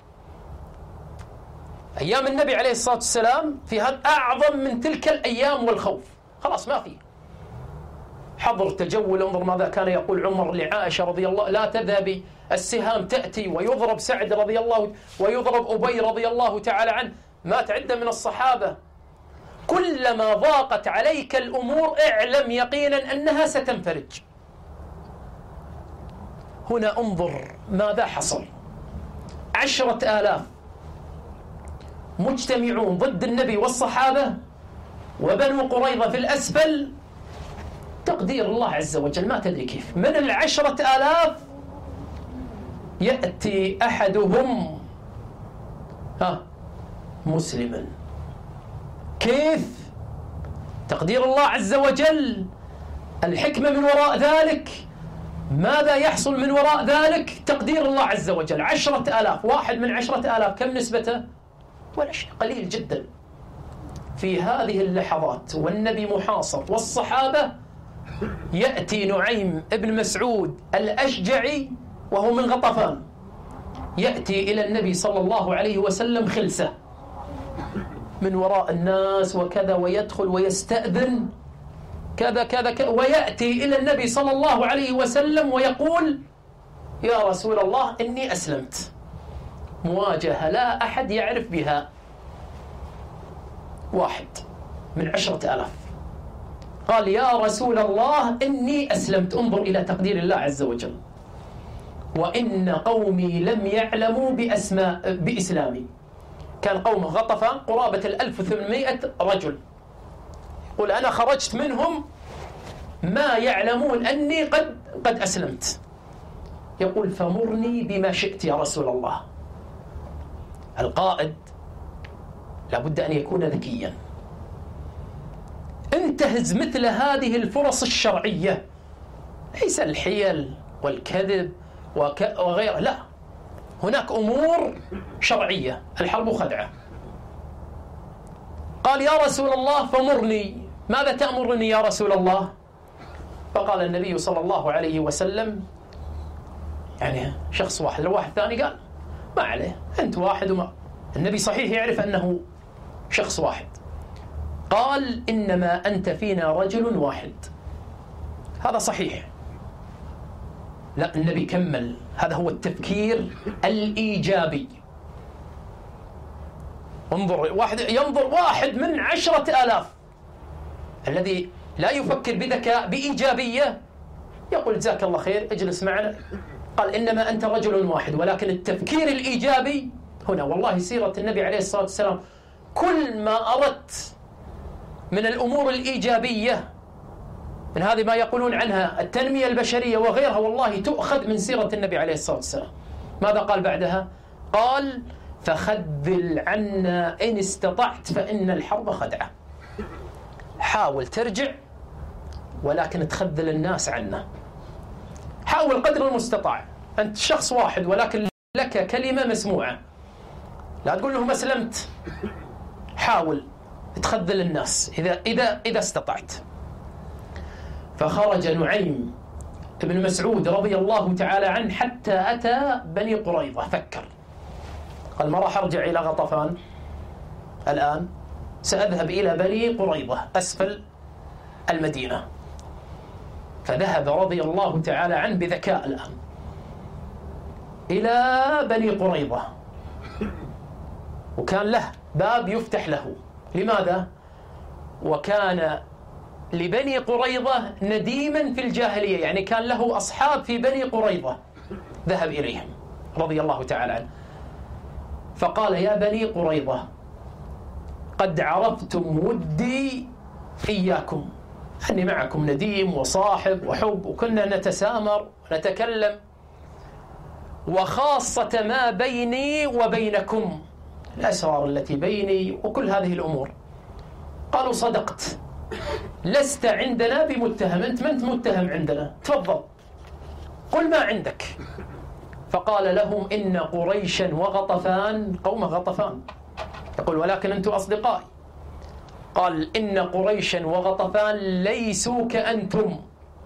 أيام النبي عليه الصلاة والسلام في هذا أعظم من تلك الأيام والخوف. خلاص ما في حظر تجول. انظر ماذا كان يقول عمر لعائشة رضي الله: لا تذهبي، السهام تأتي، ويضرب سعد رضي الله، ويضرب أبي رضي الله تعالى عنه، مات عدة من الصحابة. كلما ضاقت عليك الأمور اعلم يقينا أنها ستنفرج. هنا انظر ماذا حصل، عشرة آلاف مجتمعون ضد النبي والصحابة، وبنو قريظة في الأسفل. تقدير الله عز وجل ما تدري كيف، من العشرة آلاف يأتي أحدهم ها مسلما. كيف؟ تقدير الله عز وجل. الحكمة من وراء ذلك، ماذا يحصل من وراء ذلك؟ تقدير الله عز وجل. عشرة آلاف، واحد من عشرة آلاف كم نسبته؟ ولا شيء، قليل جدا. في هذه اللحظات والنبي محاصر والصحابة، يأتي نعيم ابن مسعود الأشجعي وهو من غطفان، يأتي إلى النبي صلى الله عليه وسلم خلسة من وراء الناس وكذا، ويدخل ويستأذن كذا كذا كذا، ويأتي إلى النبي صلى الله عليه وسلم ويقول: يا رسول الله إني أسلمت. مواجهة لا أحد يعرف بها، واحد من عشرة آلاف قال: يا رسول الله إني أسلمت. انظر إلى تقدير الله عز وجل. وإن قومي لم يعلموا بأسماء بإسلامي. كان قوم غطفان قرابة الألف وثمانمائة رجل، يقول: أنا خرجت منهم ما يعلمون أني قد قد أسلمت. يقول: فمرني بما شئت يا رسول الله. القائد لابد أن يكون ذكيا، انتهز مثل هذه الفرص الشرعية، ليس الحيل والكذب وغيره، لا، هناك أمور شرعية. الحرب خدعة. قال: يا رسول الله فمرني، ماذا تأمرني يا رسول الله؟ فقال النبي صلى الله عليه وسلم، يعني شخص واحد، لو واحد ثاني قال ما عليه، أنت واحد وما. النبي صحيح يعرف أنه شخص واحد. قال: إنما أنت فينا رجل واحد. هذا صحيح. لا، النبي كمل، هذا هو التفكير الإيجابي. انظر، واحد ينظر واحد من عشرة آلاف، الذي لا يفكر بذكاء بإيجابية، يقول: جزاك الله خير، اجلس معنا. قال: إنما أنت رجل واحد. ولكن التفكير الإيجابي هنا، والله سيرة النبي عليه الصلاة والسلام كل ما أردت من الأمور الإيجابية، من هذه ما يقولون عنها التنمية البشرية وغيرها، والله تؤخذ من سيرة النبي عليه الصلاة والسلام. ماذا قال بعدها؟ قال: فخذل عنا إن استطعت فإن الحرب خدعة. حاول ترجع، ولكن تخذل الناس عنا. حاول قدر المستطاع. أنت شخص واحد، ولكن لك كلمة مسموعة، لا تقول لهم أسلمت. حاول تخذل الناس إذا إذا إذا استطعت. فخرج نعيم ابن مسعود رضي الله تعالى عنه حتى أتى بني قريظة. فكر، قال: ما راح أرجع إلى غطفان الآن، سأذهب إلى بني قريظة أسفل المدينة. فذهب رضي الله تعالى عنه بذكاء الآن إلى بني قريظة، وكان له باب يفتح له. لماذا؟ وكان لبني قريظة نديما في الجاهلية، يعني كان له أصحاب في بني قريظة، ذهب إليهم رضي الله تعالى عنه. فقال: يا بني قريظة، قد عرفتم ودي إياكم، أني معكم نديم وصاحب وحب، وكنا نتسامر ونتكلم، وخاصة ما بيني وبينكم، الأسرار التي بيني وكل هذه الأمور. قالوا: صدقت، لست عندنا بمتهم، أنت ما أنت متهم عندنا، تفضل قل ما عندك. فقال لهم: إن قريشا وغطفان، قوم غطفان، يقول: ولكن أنتم أصدقائي. قال: إن قريشا وغطفان ليسوا كأنتم،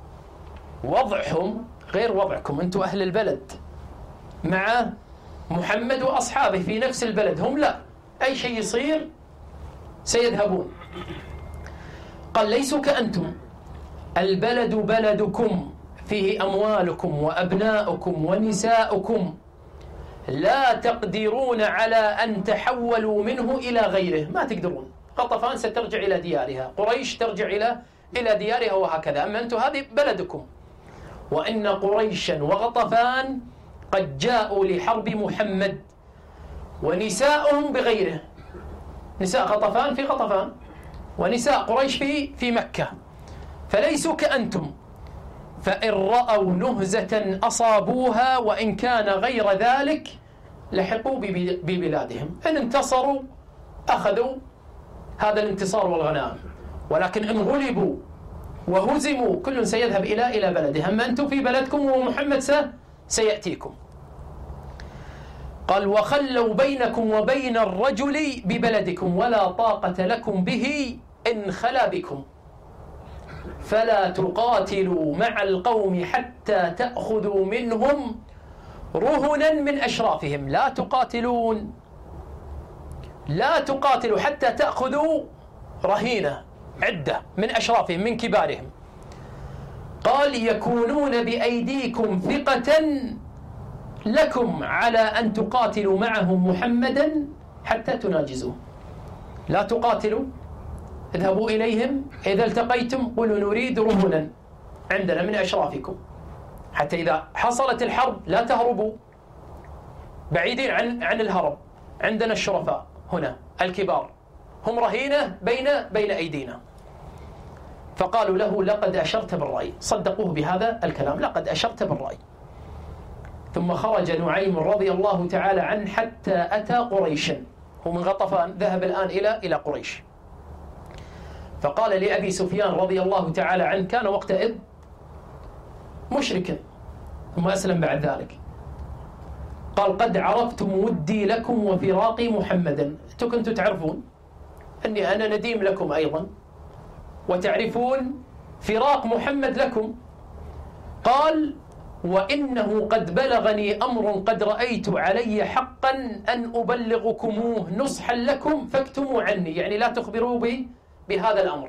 وضعهم غير وضعكم، أنتم أهل البلد مع محمد وأصحابه في نفس البلد، هم لا، أي شيء يصير سيذهبون. قال: ليسوا كأنتم، البلد بلدكم، فيه أموالكم وأبناؤكم ونساؤكم، لا تقدرون على أن تحولوا منه إلى غيره، ما تقدرون. غطفان سترجع إلى ديارها، قريش ترجع إلى إلى ديارها، وهكذا. أما أنتم هذه بلدكم. وإن قريشا وغطفان قد جاءوا لحرب محمد، ونساؤهم بغيره، نساء غطفان في غطفان، ونساء قريش في في مكة، فليسوا كأنتم، فإن رأوا نهزة أصابوها، وإن كان غير ذلك لحقوا ببلادهم. إن انتصروا أخذوا هذا الانتصار والغنائم، ولكن إن غلبوا وهزموا كل سيذهب إلى إلى بلده. أما أنتم في بلدكم، ومحمد سيأتيكم. قال وخلوا بينكم وبين الرجل ببلدكم ولا طاقة لكم به إن خلا بكم فلا تقاتلوا مع القوم حتى تأخذوا منهم رهنا من أشرافهم. لا تقاتلون لا تقاتلوا حتى تأخذوا رهينة عدة من أشرافهم من كبارهم. قال يكونون بأيديكم ثقة لكم على أن تقاتلوا معهم محمدا حتى تناجزوه. لا تقاتلوا، اذهبوا إليهم إذا التقيتم قولوا نريد رهنا عندنا من أشرافكم، حتى إذا حصلت الحرب لا تهربوا بعيدين عن عن الهرب. عندنا الشرفاء هنا الكبار هم رهينة بين بين أيدينا. فقالوا له لقد أشرت بالرأي، صدقوه بهذا الكلام، لقد أشرت بالرأي. ثم خرج نعيم رضي الله تعالى عنه حتى أتى قريشا، هو من غطفان ذهب الآن إلى إلى قريش. فقال لأبي سفيان رضي الله تعالى عنه، كان وقتئذ مشركا ثم أسلم بعد ذلك، قال قد عرفتم ودي لكم وفراقي محمدا. أنتم كنتم تعرفون أني أنا نديم لكم أيضا، وتعرفون فراق محمد لكم. قال وإنه قد بلغني أمر قد رأيت علي حقا أن أبلغكموه نصحا لكم فاكتموا عني، يعني لا تخبروا بي بهذا الأمر.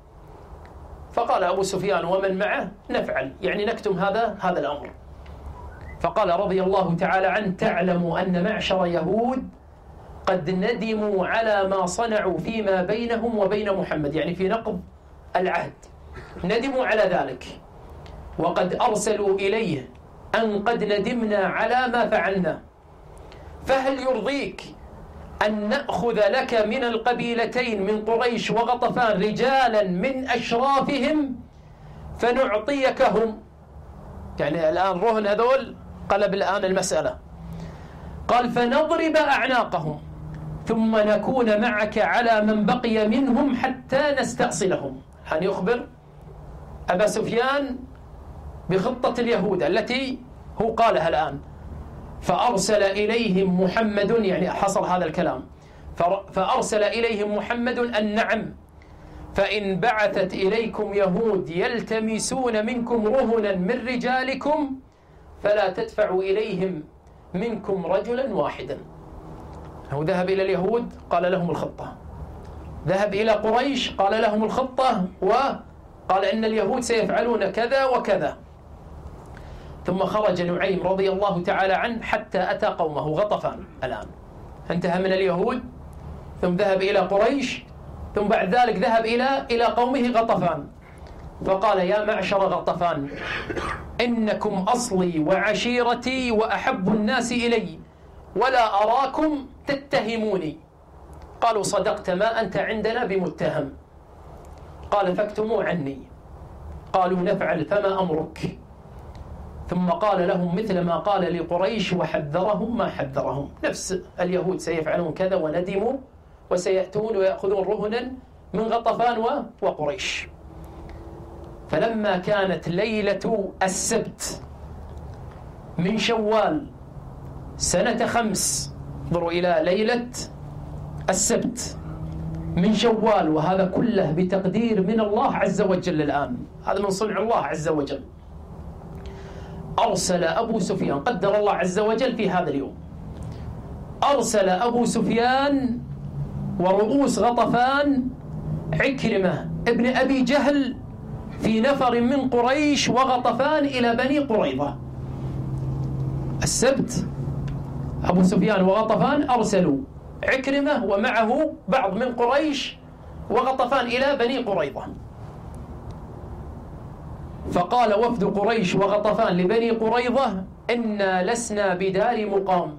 فقال أبو سفيان ومن معه نفعل، يعني نكتم هذا هذا الأمر. فقال رضي الله تعالى عنه تعلم أن معشر يهود قد ندموا على ما صنعوا فيما بينهم وبين محمد، يعني في نقض العهد ندموا على ذلك، وقد أرسلوا إليه أن قد ندمنا على ما فعلنا، فهل يرضيك أن نأخذ لك من القبيلتين من قريش وغطفان رجالا من أشرافهم فنعطيكهم؟ يعني الآن رهن هذول قلب الآن المسألة. قال فنضرب أعناقهم ثم نكون معك على من بقي منهم حتى نستأصلهم. أن يخبر أبا سفيان بخطة اليهود التي هو قالها الآن. فأرسل إليهم محمد، يعني حصل هذا الكلام، فأرسل إليهم محمد أن نعم فإن بعثت إليكم يهود يلتمسون منكم رهنا من رجالكم فلا تدفعوا إليهم منكم رجلا واحدا. هو ذهب إلى اليهود قال لهم الخطة، ذهب إلى قريش قال لهم الخطة، وقال إن اليهود سيفعلون كذا وكذا. ثم خرج نعيم رضي الله تعالى عنه حتى أتى قومه غطفان. الآن انتهى من اليهود ثم ذهب إلى قريش ثم بعد ذلك ذهب إلى إلى قومه غطفان. فقال يا معشر غطفان إنكم أصلي وعشيرتي وأحب الناس إلي ولا أراكم تتهموني. قالوا صدقت ما أنت عندنا بمتهم. قال فاكتموا عني. قالوا نفعل فما أمرك. ثم قال لهم مثل ما قال لقريش وحذرهم ما حذرهم، نفس اليهود سيفعلون كذا وندموا وسيأتون ويأخذون رهنا من غطفان وقريش. فلما كانت ليلة السبت من شوال سنة خمس، انظروا إلى ليلة السبت من شوال، وهذا كله بتقدير من الله عز وجل. الآن هذا من صنع الله عز وجل. أرسل أبو سفيان، قدر الله عز وجل في هذا اليوم، أرسل أبو سفيان ورؤوس غطفان عكرمة ابن أبي جهل في نفر من قريش وغطفان إلى بني قريظة. السبت أبو سفيان وغطفان أرسلوا عكرمة ومعه بعض من قريش وغطفان إلى بني قريظة. فقال وفد قريش وغطفان لبني قريظة إنا لسنا بدار مقام،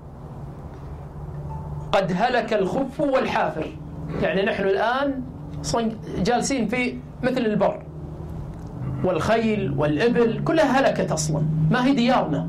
قد هلك الخف والحافر، يعني نحن الآن جالسين في مثل البر، والخيل والإبل كلها هلكت أصلا، ما هي ديارنا.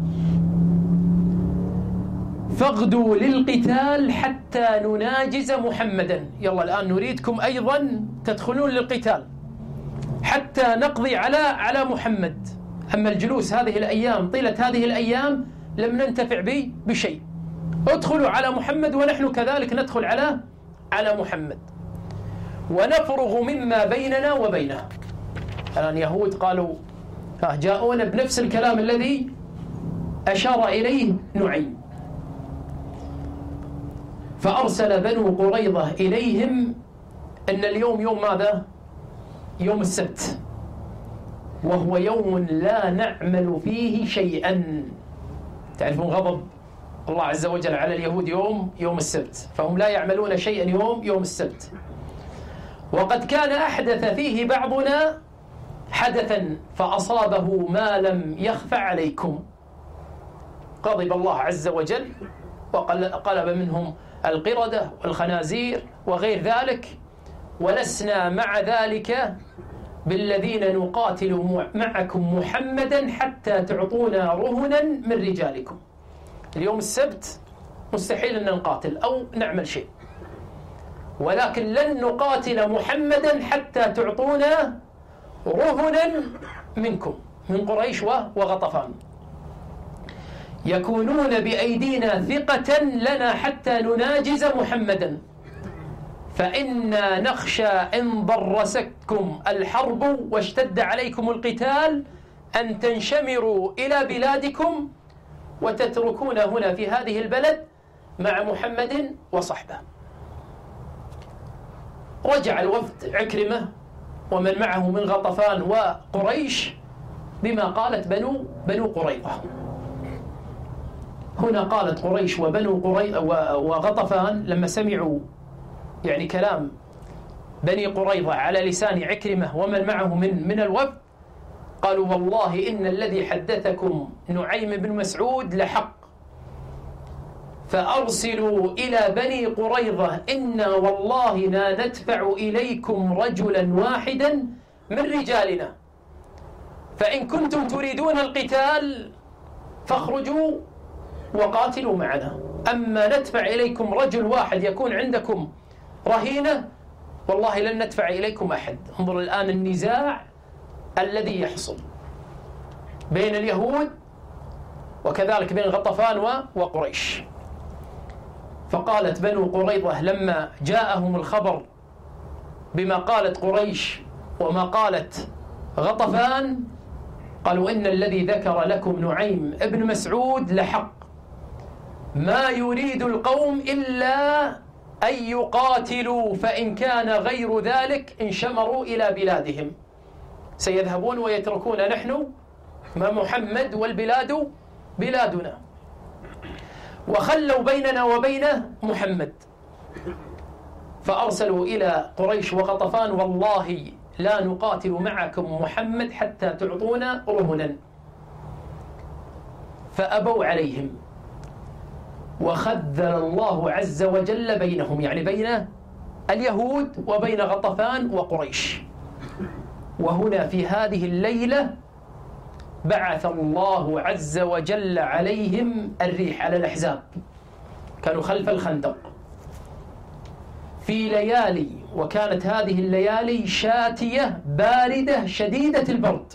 فاغدوا للقتال حتى نناجز محمدا، يلا الآن نريدكم أيضا تدخلون للقتال حتى نقضي على على محمد. أما الجلوس هذه الأيام طيلة هذه الأيام لم ننتفع به بشيء، ادخلوا على محمد ونحن كذلك ندخل على على محمد ونفرغ مما بيننا وبينه. الآن يهود قالوا جاءونا بنفس الكلام الذي أشار إليه نعيم. فأرسل بنو قريظة إليهم أن اليوم يوم ماذا؟ يوم السبت، وهو يوم لا نعمل فيه شيئا. تعرفون غضب الله عز وجل على اليهود يوم يوم السبت، فهم لا يعملون شيئا يوم يوم السبت. وقد كان أحدث فيه بعضنا حدثا فأصابه ما لم يخف عليكم. غضب الله عز وجل وقلب منهم القردة والخنازير وغير ذلك، ولسنا مع ذلك بالذين نقاتل معكم محمدا حتى تعطونا رهنا من رجالكم. اليوم السبت مستحيل أن نقاتل أو نعمل شيء، ولكن لن نقاتل محمدا حتى تعطونا رهنا منكم من قريش وغطفان، يكونون بأيدينا ثقة لنا حتى نناجز محمدا، فإنا نخشى إن ضرستكم الحرب واشتد عليكم القتال أن تنشمروا إلى بلادكم وتتركون هنا في هذه البلد مع محمد وصحبه. رجع الوفد عكرمة ومن معه من غطفان وقريش بما قالت بنو بنو قريظة. هنا قالت قريش وبنو قريظة وغطفان لما سمعوا يعني كلام بني قريظة على لسان عكرمة ومن معه من من الوفد، قالوا والله إن الذي حدثكم نعيم بن مسعود لحق، فأرسلوا إلى بني قريظة إنا والله لا ندفع إليكم رجلا واحدا من رجالنا، فإن كنتم تريدون القتال فاخرجوا وقاتلوا معنا، أما ندفع إليكم رجل واحد يكون عندكم رهينة والله لن ندفع إليكم أحد. انظر الآن النزاع الذي يحصل بين اليهود وكذلك بين غطفان وقريش. فقالت بنو قريظة لما جاءهم الخبر بما قالت قريش وما قالت غطفان، قالوا إن الذي ذكر لكم نعيم ابن مسعود لحق، ما يريد القوم إلا أن يقاتلوا، فإن كان غير ذلك انشمروا إلى بلادهم، سيذهبون ويتركون نحن مع محمد والبلاد بلادنا، وخلوا بيننا وبين محمد. فأرسلوا إلى قريش وغطفان والله لا نقاتل معكم محمد حتى تعطونا رهنا، فأبوا عليهم، وخذل الله عز وجل بينهم، يعني بين اليهود وبين غطفان وقريش. وهنا في هذه الليلة بعث الله عز وجل عليهم الريح على الأحزاب، كانوا خلف الخندق في ليالي، وكانت هذه الليالي شاتية باردة شديدة البرد،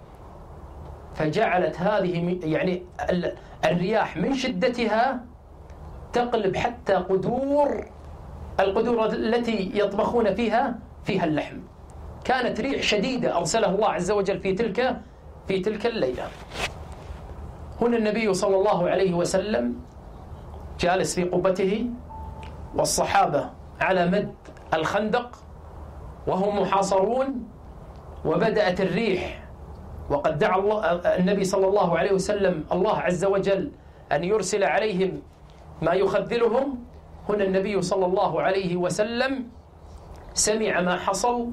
فجعلت هذه يعني الرياح من شدتها تقلب حتى قدور القدور التي يطبخون فيها فيها اللحم. كانت ريح شديدة أرسله الله عز وجل في تلك في تلك الليلة. هنا النبي صلى الله عليه وسلم جالس في قبته والصحابة على مد الخندق وهم محاصرون، وبدأت الريح، وقد دعا الله النبي صلى الله عليه وسلم الله عز وجل أن يرسل عليهم ما يخذلهم. هنا النبي صلى الله عليه وسلم سمع ما حصل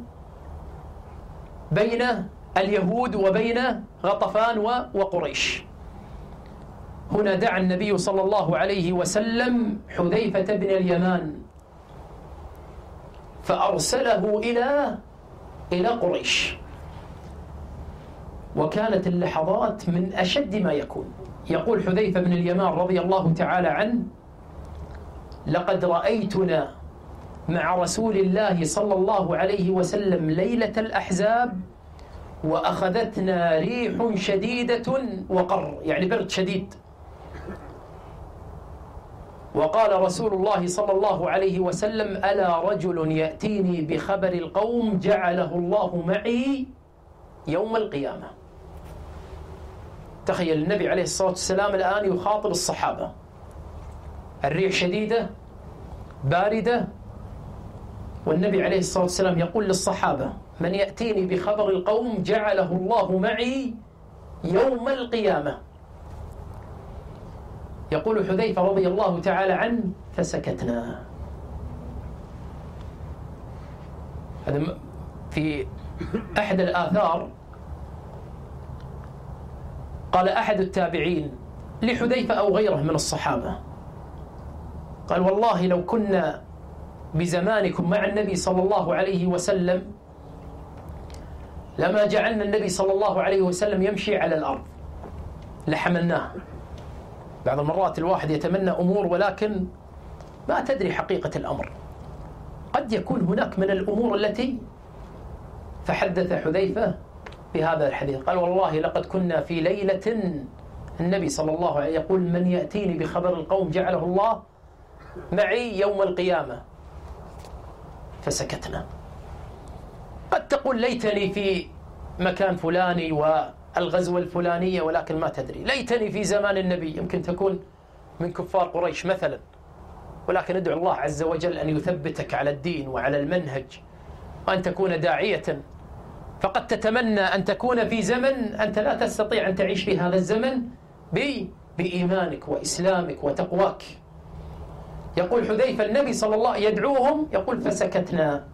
بين اليهود وبين غطفان وقريش. هنا دعا النبي صلى الله عليه وسلم حذيفة بن اليمان فأرسله إلى إلى قريش، وكانت اللحظات من أشد ما يكون. يقول حذيفة بن اليمان رضي الله تعالى عنه: لقد رأيتنا مع رسول الله صلى الله عليه وسلم ليلة الأحزاب وأخذتنا ريح شديدة وقر، يعني برد شديد، وقال رسول الله صلى الله عليه وسلم: ألا رجل يأتيني بخبر القوم جعله الله معي يوم القيامة. تخيل النبي عليه الصلاة والسلام الآن يخاطب الصحابة، الريح شديدة باردة، والنبي عليه الصلاة والسلام يقول للصحابة: من يأتيني بخبر القوم جعله الله معي يوم القيامة. يقول حذيفة رضي الله تعالى عنه: فسكتنا. هذا في أحد الآثار قال أحد التابعين لحذيفة أو غيره من الصحابة، قال: والله لو كنا بزمانكم مع النبي صلى الله عليه وسلم لما جعلنا النبي صلى الله عليه وسلم يمشي على الأرض لحملناه. بعض المرات الواحد يتمنى أمور ولكن ما تدري حقيقة الأمر، قد يكون هناك من الأمور التي فحدث حذيفة بهذا الحديث، قال: والله لقد كنا في ليلة النبي صلى الله عليه يقول: من يأتيني بخبر القوم جعله الله معي يوم القيامة. فسكتنا. قد تقول: ليتني في مكان فلاني والغزوة الفلانية، ولكن ما تدري. ليتني في زمان النبي، يمكن تكون من كفار قريش مثلا، ولكن ادعو الله عز وجل أن يثبتك على الدين وعلى المنهج وأن تكون داعية. فقد تتمنى أن تكون في زمن أنت لا تستطيع أن تعيش في هذا الزمن بإيمانك وإسلامك وتقواك. يقول حذيفة: النبي صلى الله عليه وسلم يدعوهم، يقول: فسكتنا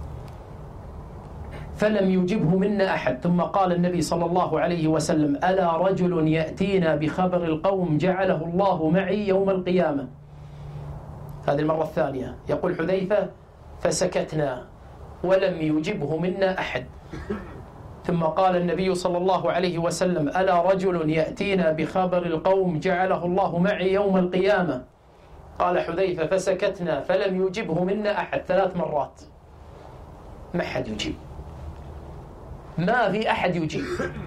فلم يجبه منا أحد. ثم قال النبي صلى الله عليه وسلم: ألا رجل يأتينا بخبر القوم جعله الله معي يوم القيامة. هذه المرة الثانية. يقول حذيفة: فسكتنا ولم يجبه منا أحد. ثم قال النبي صلى الله عليه وسلم: ألا رجل يأتينا بخبر القوم جعله الله معي يوم القيامة. قال حذيفة: فسكتنا فلم يجبه منا أحد. ثلاث مرات ما أحد يجيب، ما في أحد يجيب.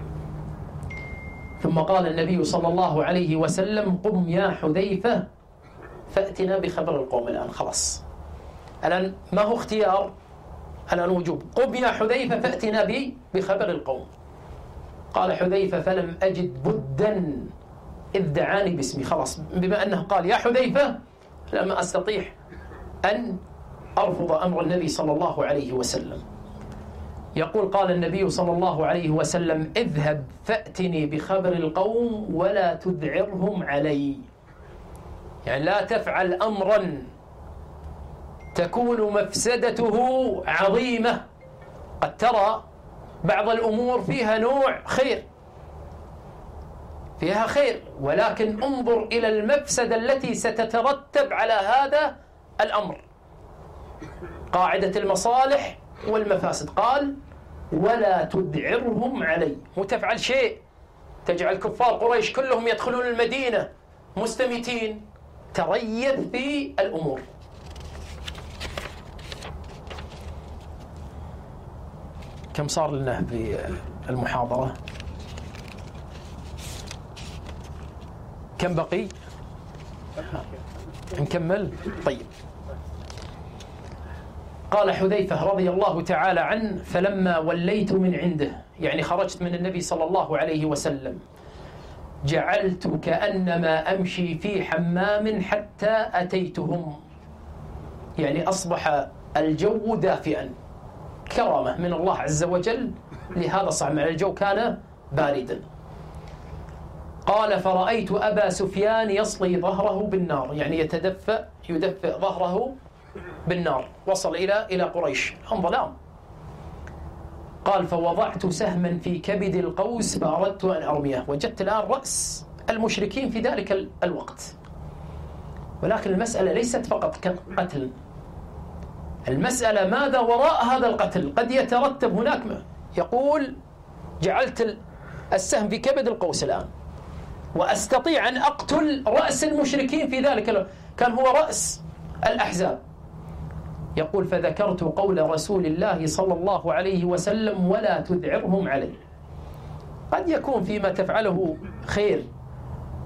ثم قال النبي صلى الله عليه وسلم: قم يا حذيفة فأتنا بخبر القوم. الآن خلاص، الآن ما هو اختيار، الآن وجوب. قم يا حذيفة فأتنا بي بخبر القوم. قال حذيفة: فلم أجد بدا إذ دعاني باسمي. خلاص، بما أنه قال يا حذيفة لم أستطيع أن أرفض أمر النبي صلى الله عليه وسلم. يقول: قال النبي صلى الله عليه وسلم: اذهب فأتني بخبر القوم ولا تذعرهم علي. يعني لا تفعل أمرا تكون مفسدته عظيمة. قد ترى بعض الأمور فيها نوع خير، فيها خير، ولكن انظر إلى المفسدة التي ستترتب على هذا الأمر. قاعدة المصالح والمفاسد. قال: ولا تذعرهم علي. مو تفعل شيء تجعل كفار قريش كلهم يدخلون المدينة مستميتين، تريث في الأمور. كم صار لنا في المحاضرة؟ كم بقي؟ نكمل؟ طيب. قال حذيفة رضي الله تعالى عنه: فلما وليت من عنده، يعني خرجت من النبي صلى الله عليه وسلم، جعلت كأنما أمشي في حمام حتى أتيتهم. يعني أصبح الجو دافئا، كرامة من الله عز وجل لهذا الصعب، الجو كان باردا. قال: فرأيت أبا سفيان يصلي ظهره بالنار، يعني يتدفأ يدفئ ظهره بالنار. وصل إلى إلى قريش، هم ظلام. قال: فوضعت سهما في كبد القوس فأردت أن أرميه. وجدت الآن رأس المشركين في ذلك الوقت. ولكن المسألة ليست فقط قتل، المسألة ماذا وراء هذا القتل. قد يترتب هناك. يقول: جعلت السهم في كبد القوس الآن وأستطيع أن أقتل رأس المشركين في ذلك، كان هو رأس الأحزاب. يقول: فذكرت قول رسول الله صلى الله عليه وسلم: ولا تذعرهم علي. قد يكون فيما تفعله خير،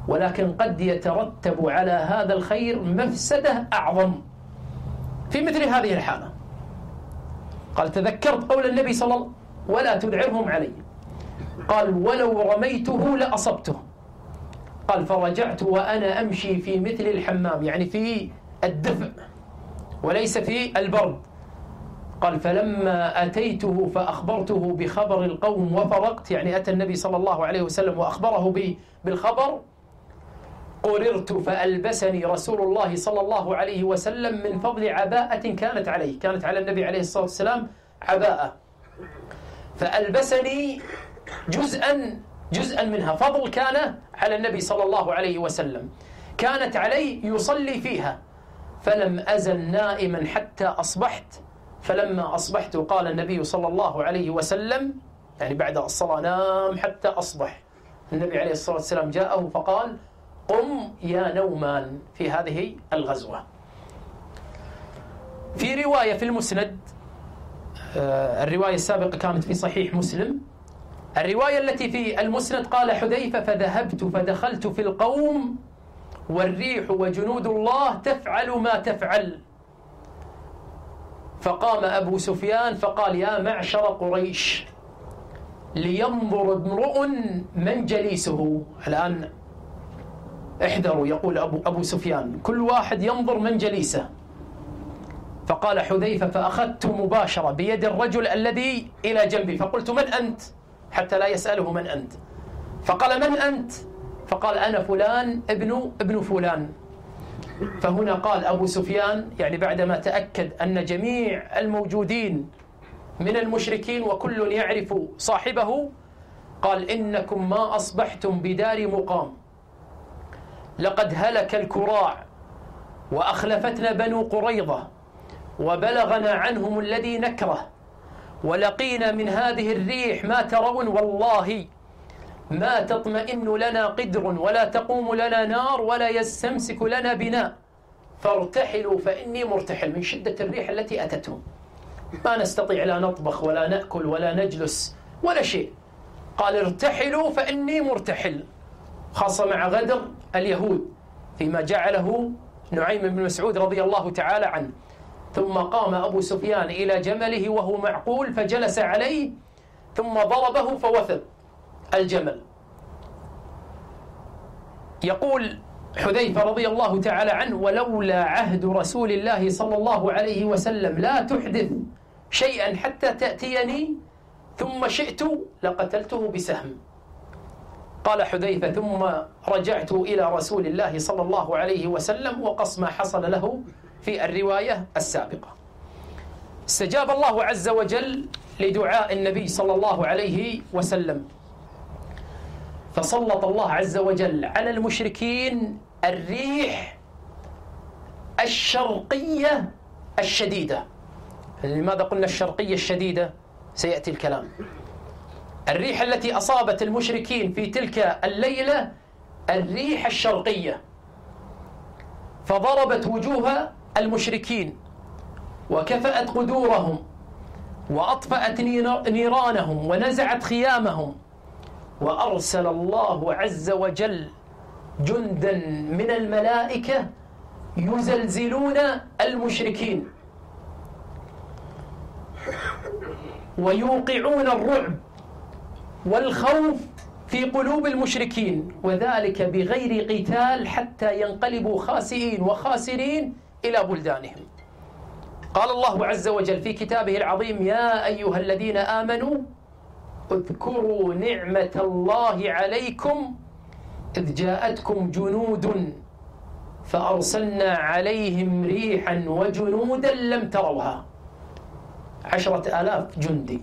ولكن قد يترتب على هذا الخير مفسدة أعظم في مثل هذه الحالة. قال تذكرت قول النبي صلى الله عليه وسلم ولا تدعرهم علي، قال ولو رميته لأصبته، قال فرجعت وأنا أمشي في مثل الحمام، يعني في الدفء وليس في البرد. قال فلما أتيته فأخبرته بخبر القوم وفرقت، يعني أتى النبي صلى الله عليه وسلم وأخبره بالخبر، قررت فألبسني رسول الله صلى الله عليه وسلم من فضل عباءة كانت عليه، كانت على النبي عليه الصلاة والسلام عباءة، فألبسني جزءا جزءا منها، فضل كان على النبي صلى الله عليه وسلم، كانت عليه يصلي فيها، فلم أزل نائما حتى أصبحت، فلما أصبحت قال النبي صلى الله عليه وسلم، يعني بعد الصلاة نام حتى أصبح، النبي عليه الصلاة والسلام جاءه فقال قم يا نومان في هذه الغزوة. في رواية في المسند، الرواية السابقة كانت في صحيح مسلم، الرواية التي في المسند قال حذيفة فذهبت فدخلت في القوم والريح وجنود الله تفعل ما تفعل، فقام أبو سفيان فقال يا معشر قريش لينظر امرؤ من جليسه. الآن احذروا، يقول أبو, أبو سفيان كل واحد ينظر من جليسه. فقال حذيفة فأخذت مباشرة بيد الرجل الذي إلى جنبي فقلت من أنت، حتى لا يسأله من أنت، فقال من أنت، فقال أنا فلان ابن ابن فلان. فهنا قال أبو سفيان، يعني بعدما تأكد أن جميع الموجودين من المشركين وكل يعرف صاحبه، قال إنكم ما أصبحتم بدار مقام، لقد هلك الكراع وأخلفتنا بنو قريظة وبلغنا عنهم الذي نكره ولقينا من هذه الريح ما ترون، والله ما تطمئن لنا قدر ولا تقوم لنا نار ولا يستمسك لنا بناء، فارتحلوا فإني مرتحل، من شدة الريح التي أتتهم ما نستطيع لا نطبخ ولا نأكل ولا نجلس ولا شيء. قال ارتحلوا فإني مرتحل، خاصة مع غدر اليهود فيما جعله نعيم بن مسعود رضي الله تعالى عنه. ثم قام أبو سفيان إلى جمله وهو معقول فجلس عليه ثم ضربه فوثب الجمل. يقول حذيفة رضي الله تعالى عنه ولولا عهد رسول الله صلى الله عليه وسلم لا تحدث شيئا حتى تأتيني ثم شئت لقتلته بسهم. قال حذيفة ثم رجعت إلى رسول الله صلى الله عليه وسلم وقص ما حصل له في الرواية السابقة. استجاب الله عز وجل لدعاء النبي صلى الله عليه وسلم، فسلط الله عز وجل على المشركين الريح الشرقية الشديدة. لماذا قلنا الشرقية الشديدة؟ سيأتي الكلام. الريح التي أصابت المشركين في تلك الليلة الريح الشرقية، فضربت وجوه المشركين وكفأت قدورهم وأطفأت نيرانهم ونزعت خيامهم، وأرسل الله عز وجل جندا من الملائكة يزلزلون المشركين ويوقعون الرعب والخوف في قلوب المشركين، وذلك بغير قتال حتى ينقلبوا خاسئين وخاسرين إلى بلدانهم. قال الله عز وجل في كتابه العظيم يا أيها الذين آمنوا اذكروا نعمة الله عليكم إذ جاءتكم جنود فأرسلنا عليهم ريحا وجنودا لم تروها، عشرة آلاف جندي،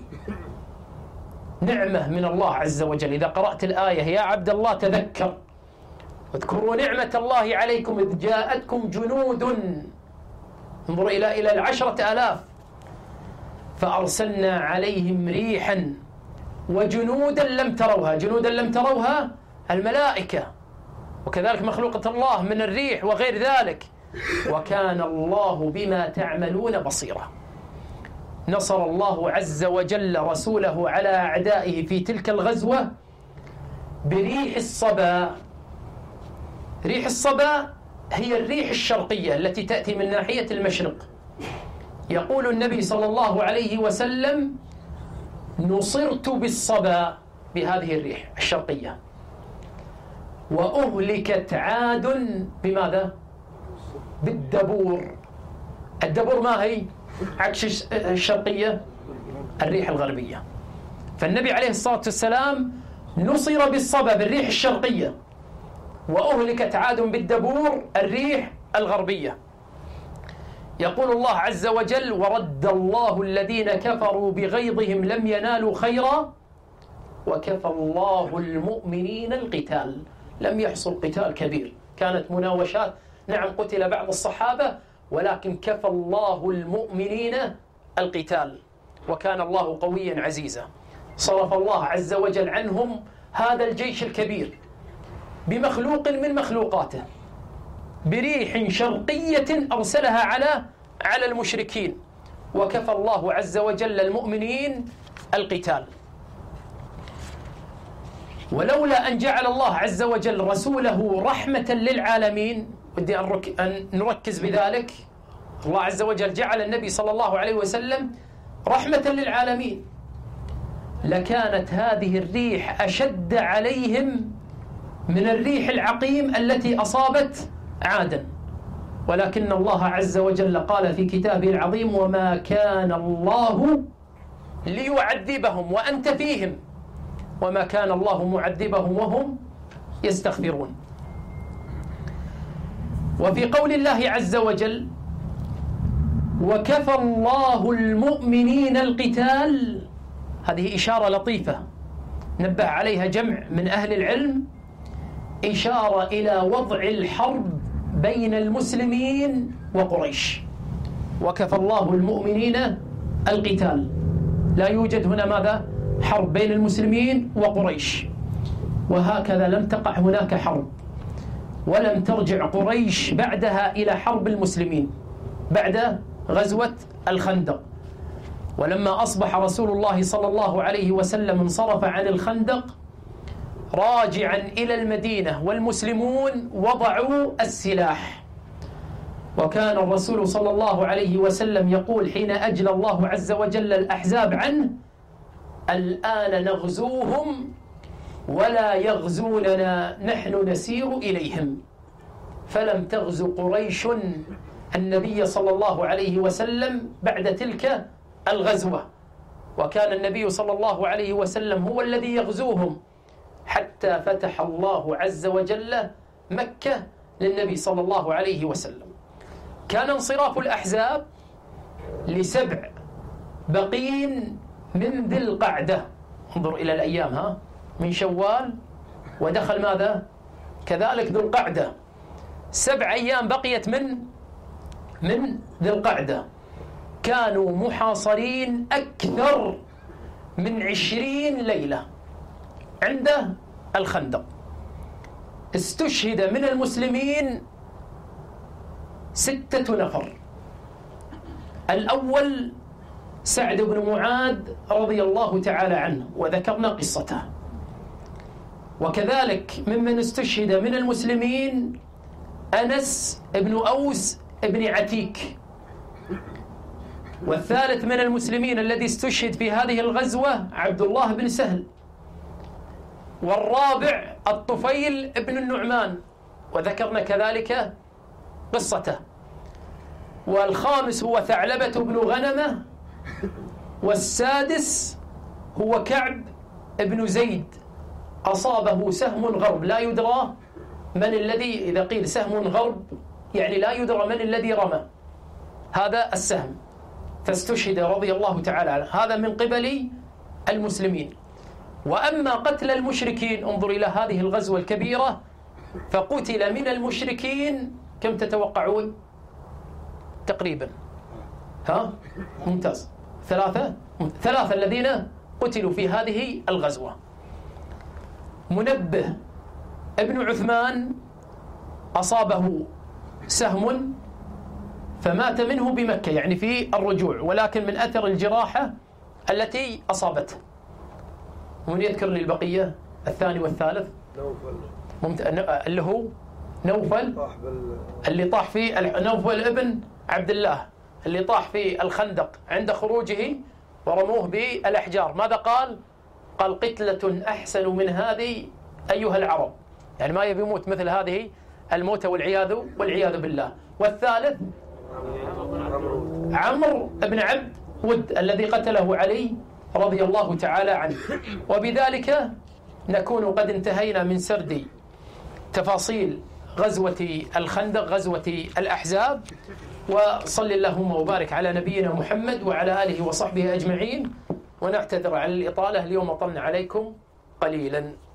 نعمة من الله عز وجل. إذا قرأت الآية يا عبد الله تذكر اذكروا نعمة الله عليكم إذ جاءتكم جنود، انظر إلى إلى العشرة آلاف، فأرسلنا عليهم ريحا وجنودا لم تروها. جنودا لم تروها الملائكة، وكذلك مخلوقة الله من الريح وغير ذلك، وكان الله بما تعملون بصيرا. نصر الله عز وجل رسوله على أعدائه في تلك الغزوة بريح الصبا. ريح الصبا هي الريح الشرقية التي تأتي من ناحية المشرق. يقول النبي صلى الله عليه وسلم: نصرت بالصبا، بهذه الريح الشرقية، وأهلكت عاد بماذا؟ بالدبور. الدبور ما هي؟ عكس الشرقية، الريح الغربية. فالنبي عليه الصلاة والسلام نصر بالصبا بالريح الشرقية، وأهلكت عاد بالدبور الريح الغربية. يقول الله عز وجل: ورد الله الذين كفروا بغيظهم لم ينالوا خيرا وكفى الله المؤمنين القتال. لم يحصل قتال كبير، كانت مناوشات، نعم قتل بعض الصحابة، ولكن كفى الله المؤمنين القتال، وكان الله قويا عزيزا. صرف الله عز وجل عنهم هذا الجيش الكبير بمخلوق من مخلوقاته، بريح شرقية أرسلها على على المشركين، وكفى الله عز وجل المؤمنين القتال. ولولا أن جعل الله عز وجل رسوله رحمة للعالمين، ودي أن نركز بذلك، الله عز وجل جعل النبي صلى الله عليه وسلم رحمة للعالمين، لكانت هذه الريح أشد عليهم من الريح العقيم التي أصابت عادا. ولكن الله عز وجل قال في كتابه العظيم: وما كان الله ليعذبهم وأنت فيهم وما كان الله معذبهم وهم يستغفرون. وفي قول الله عز وجل: وكفى الله المؤمنين القتال، هذه إشارة لطيفة نبه عليها جمع من أهل العلم، إشارة إلى وضع الحرب بين المسلمين وقريش. وكفى الله المؤمنين القتال، لا يوجد هنا ماذا؟ حرب بين المسلمين وقريش، وهكذا لم تقع هناك حرب، ولم ترجع قريش بعدها إلى حرب المسلمين بعد غزوة الخندق. ولما أصبح رسول الله صلى الله عليه وسلم انصرف عن الخندق راجعا إلى المدينة، والمسلمون وضعوا السلاح، وكان الرسول صلى الله عليه وسلم يقول حين أجلى الله عز وجل الأحزاب عنه: الآن نغزوهم ولا يغزوننا، نحن نسير إليهم. فلم تغزو قريش النبي صلى الله عليه وسلم بعد تلك الغزوة، وكان النبي صلى الله عليه وسلم هو الذي يغزوهم حتى فتح الله عز وجل مكة للنبي صلى الله عليه وسلم. كان انصراف الأحزاب لسبع بقين من ذي القعدة، انظر إلى الأيام، ها، من شوال ودخل ماذا؟ كذلك ذو القعدة، سبع أيام بقيت من من ذي القعدة. كانوا محاصرين أكثر من عشرين ليلة عند الخندق. استشهد من المسلمين ستة نفر. الأول سعد بن معاذ رضي الله تعالى عنه، وذكرنا قصته. وكذلك ممن استشهد من المسلمين أنس بن أوس بن عتيك. والثالث من المسلمين الذي استشهد في هذه الغزوة عبد الله بن سهل. والرابع الطفيل بن النعمان، وذكرنا كذلك قصته. والخامس هو ثعلبة بن غنمة. والسادس هو كعب بن زيد، أصابه سهم غرب، لا يدرى من الذي، إذا قيل سهم غرب يعني لا يدرى من الذي رمى هذا السهم، فاستشهد رضي الله تعالى عنه. هذا من قبل المسلمين. وأما قتل المشركين، انظر إلى هذه الغزوة الكبيرة، فقتل من المشركين كم تتوقعون تقريبا؟ ها؟ ممتاز، ثلاثة ثلاثة الذين قتلوا في هذه الغزوة. منبه ابن عثمان أصابه سهم فمات منه بمكة، يعني في الرجوع، ولكن من أثر الجراحة التي أصابته. ومن يذكر لي البقية الثاني والثالث؟ ممت... اللي هو نوفل اللي طاح في نوفل ابن عبد الله اللي طاح في الخندق عند خروجه ورموه بالأحجار. ماذا قال؟ قال قتلة أحسن من هذه أيها العرب، يعني ما يبي يموت مثل هذه الموتى والعياذ والعياذ بالله. والثالث عمرو بن عبد ود الذي قتله علي رضي الله تعالى عنه. وبذلك نكون قد انتهينا من سرد تفاصيل غزوة الخندق، غزوة الأحزاب. وصل اللهم وبارك على نبينا محمد وعلى آله وصحبه أجمعين. ونعتذر على الإطالة، اليوم طلنا عليكم قليلا.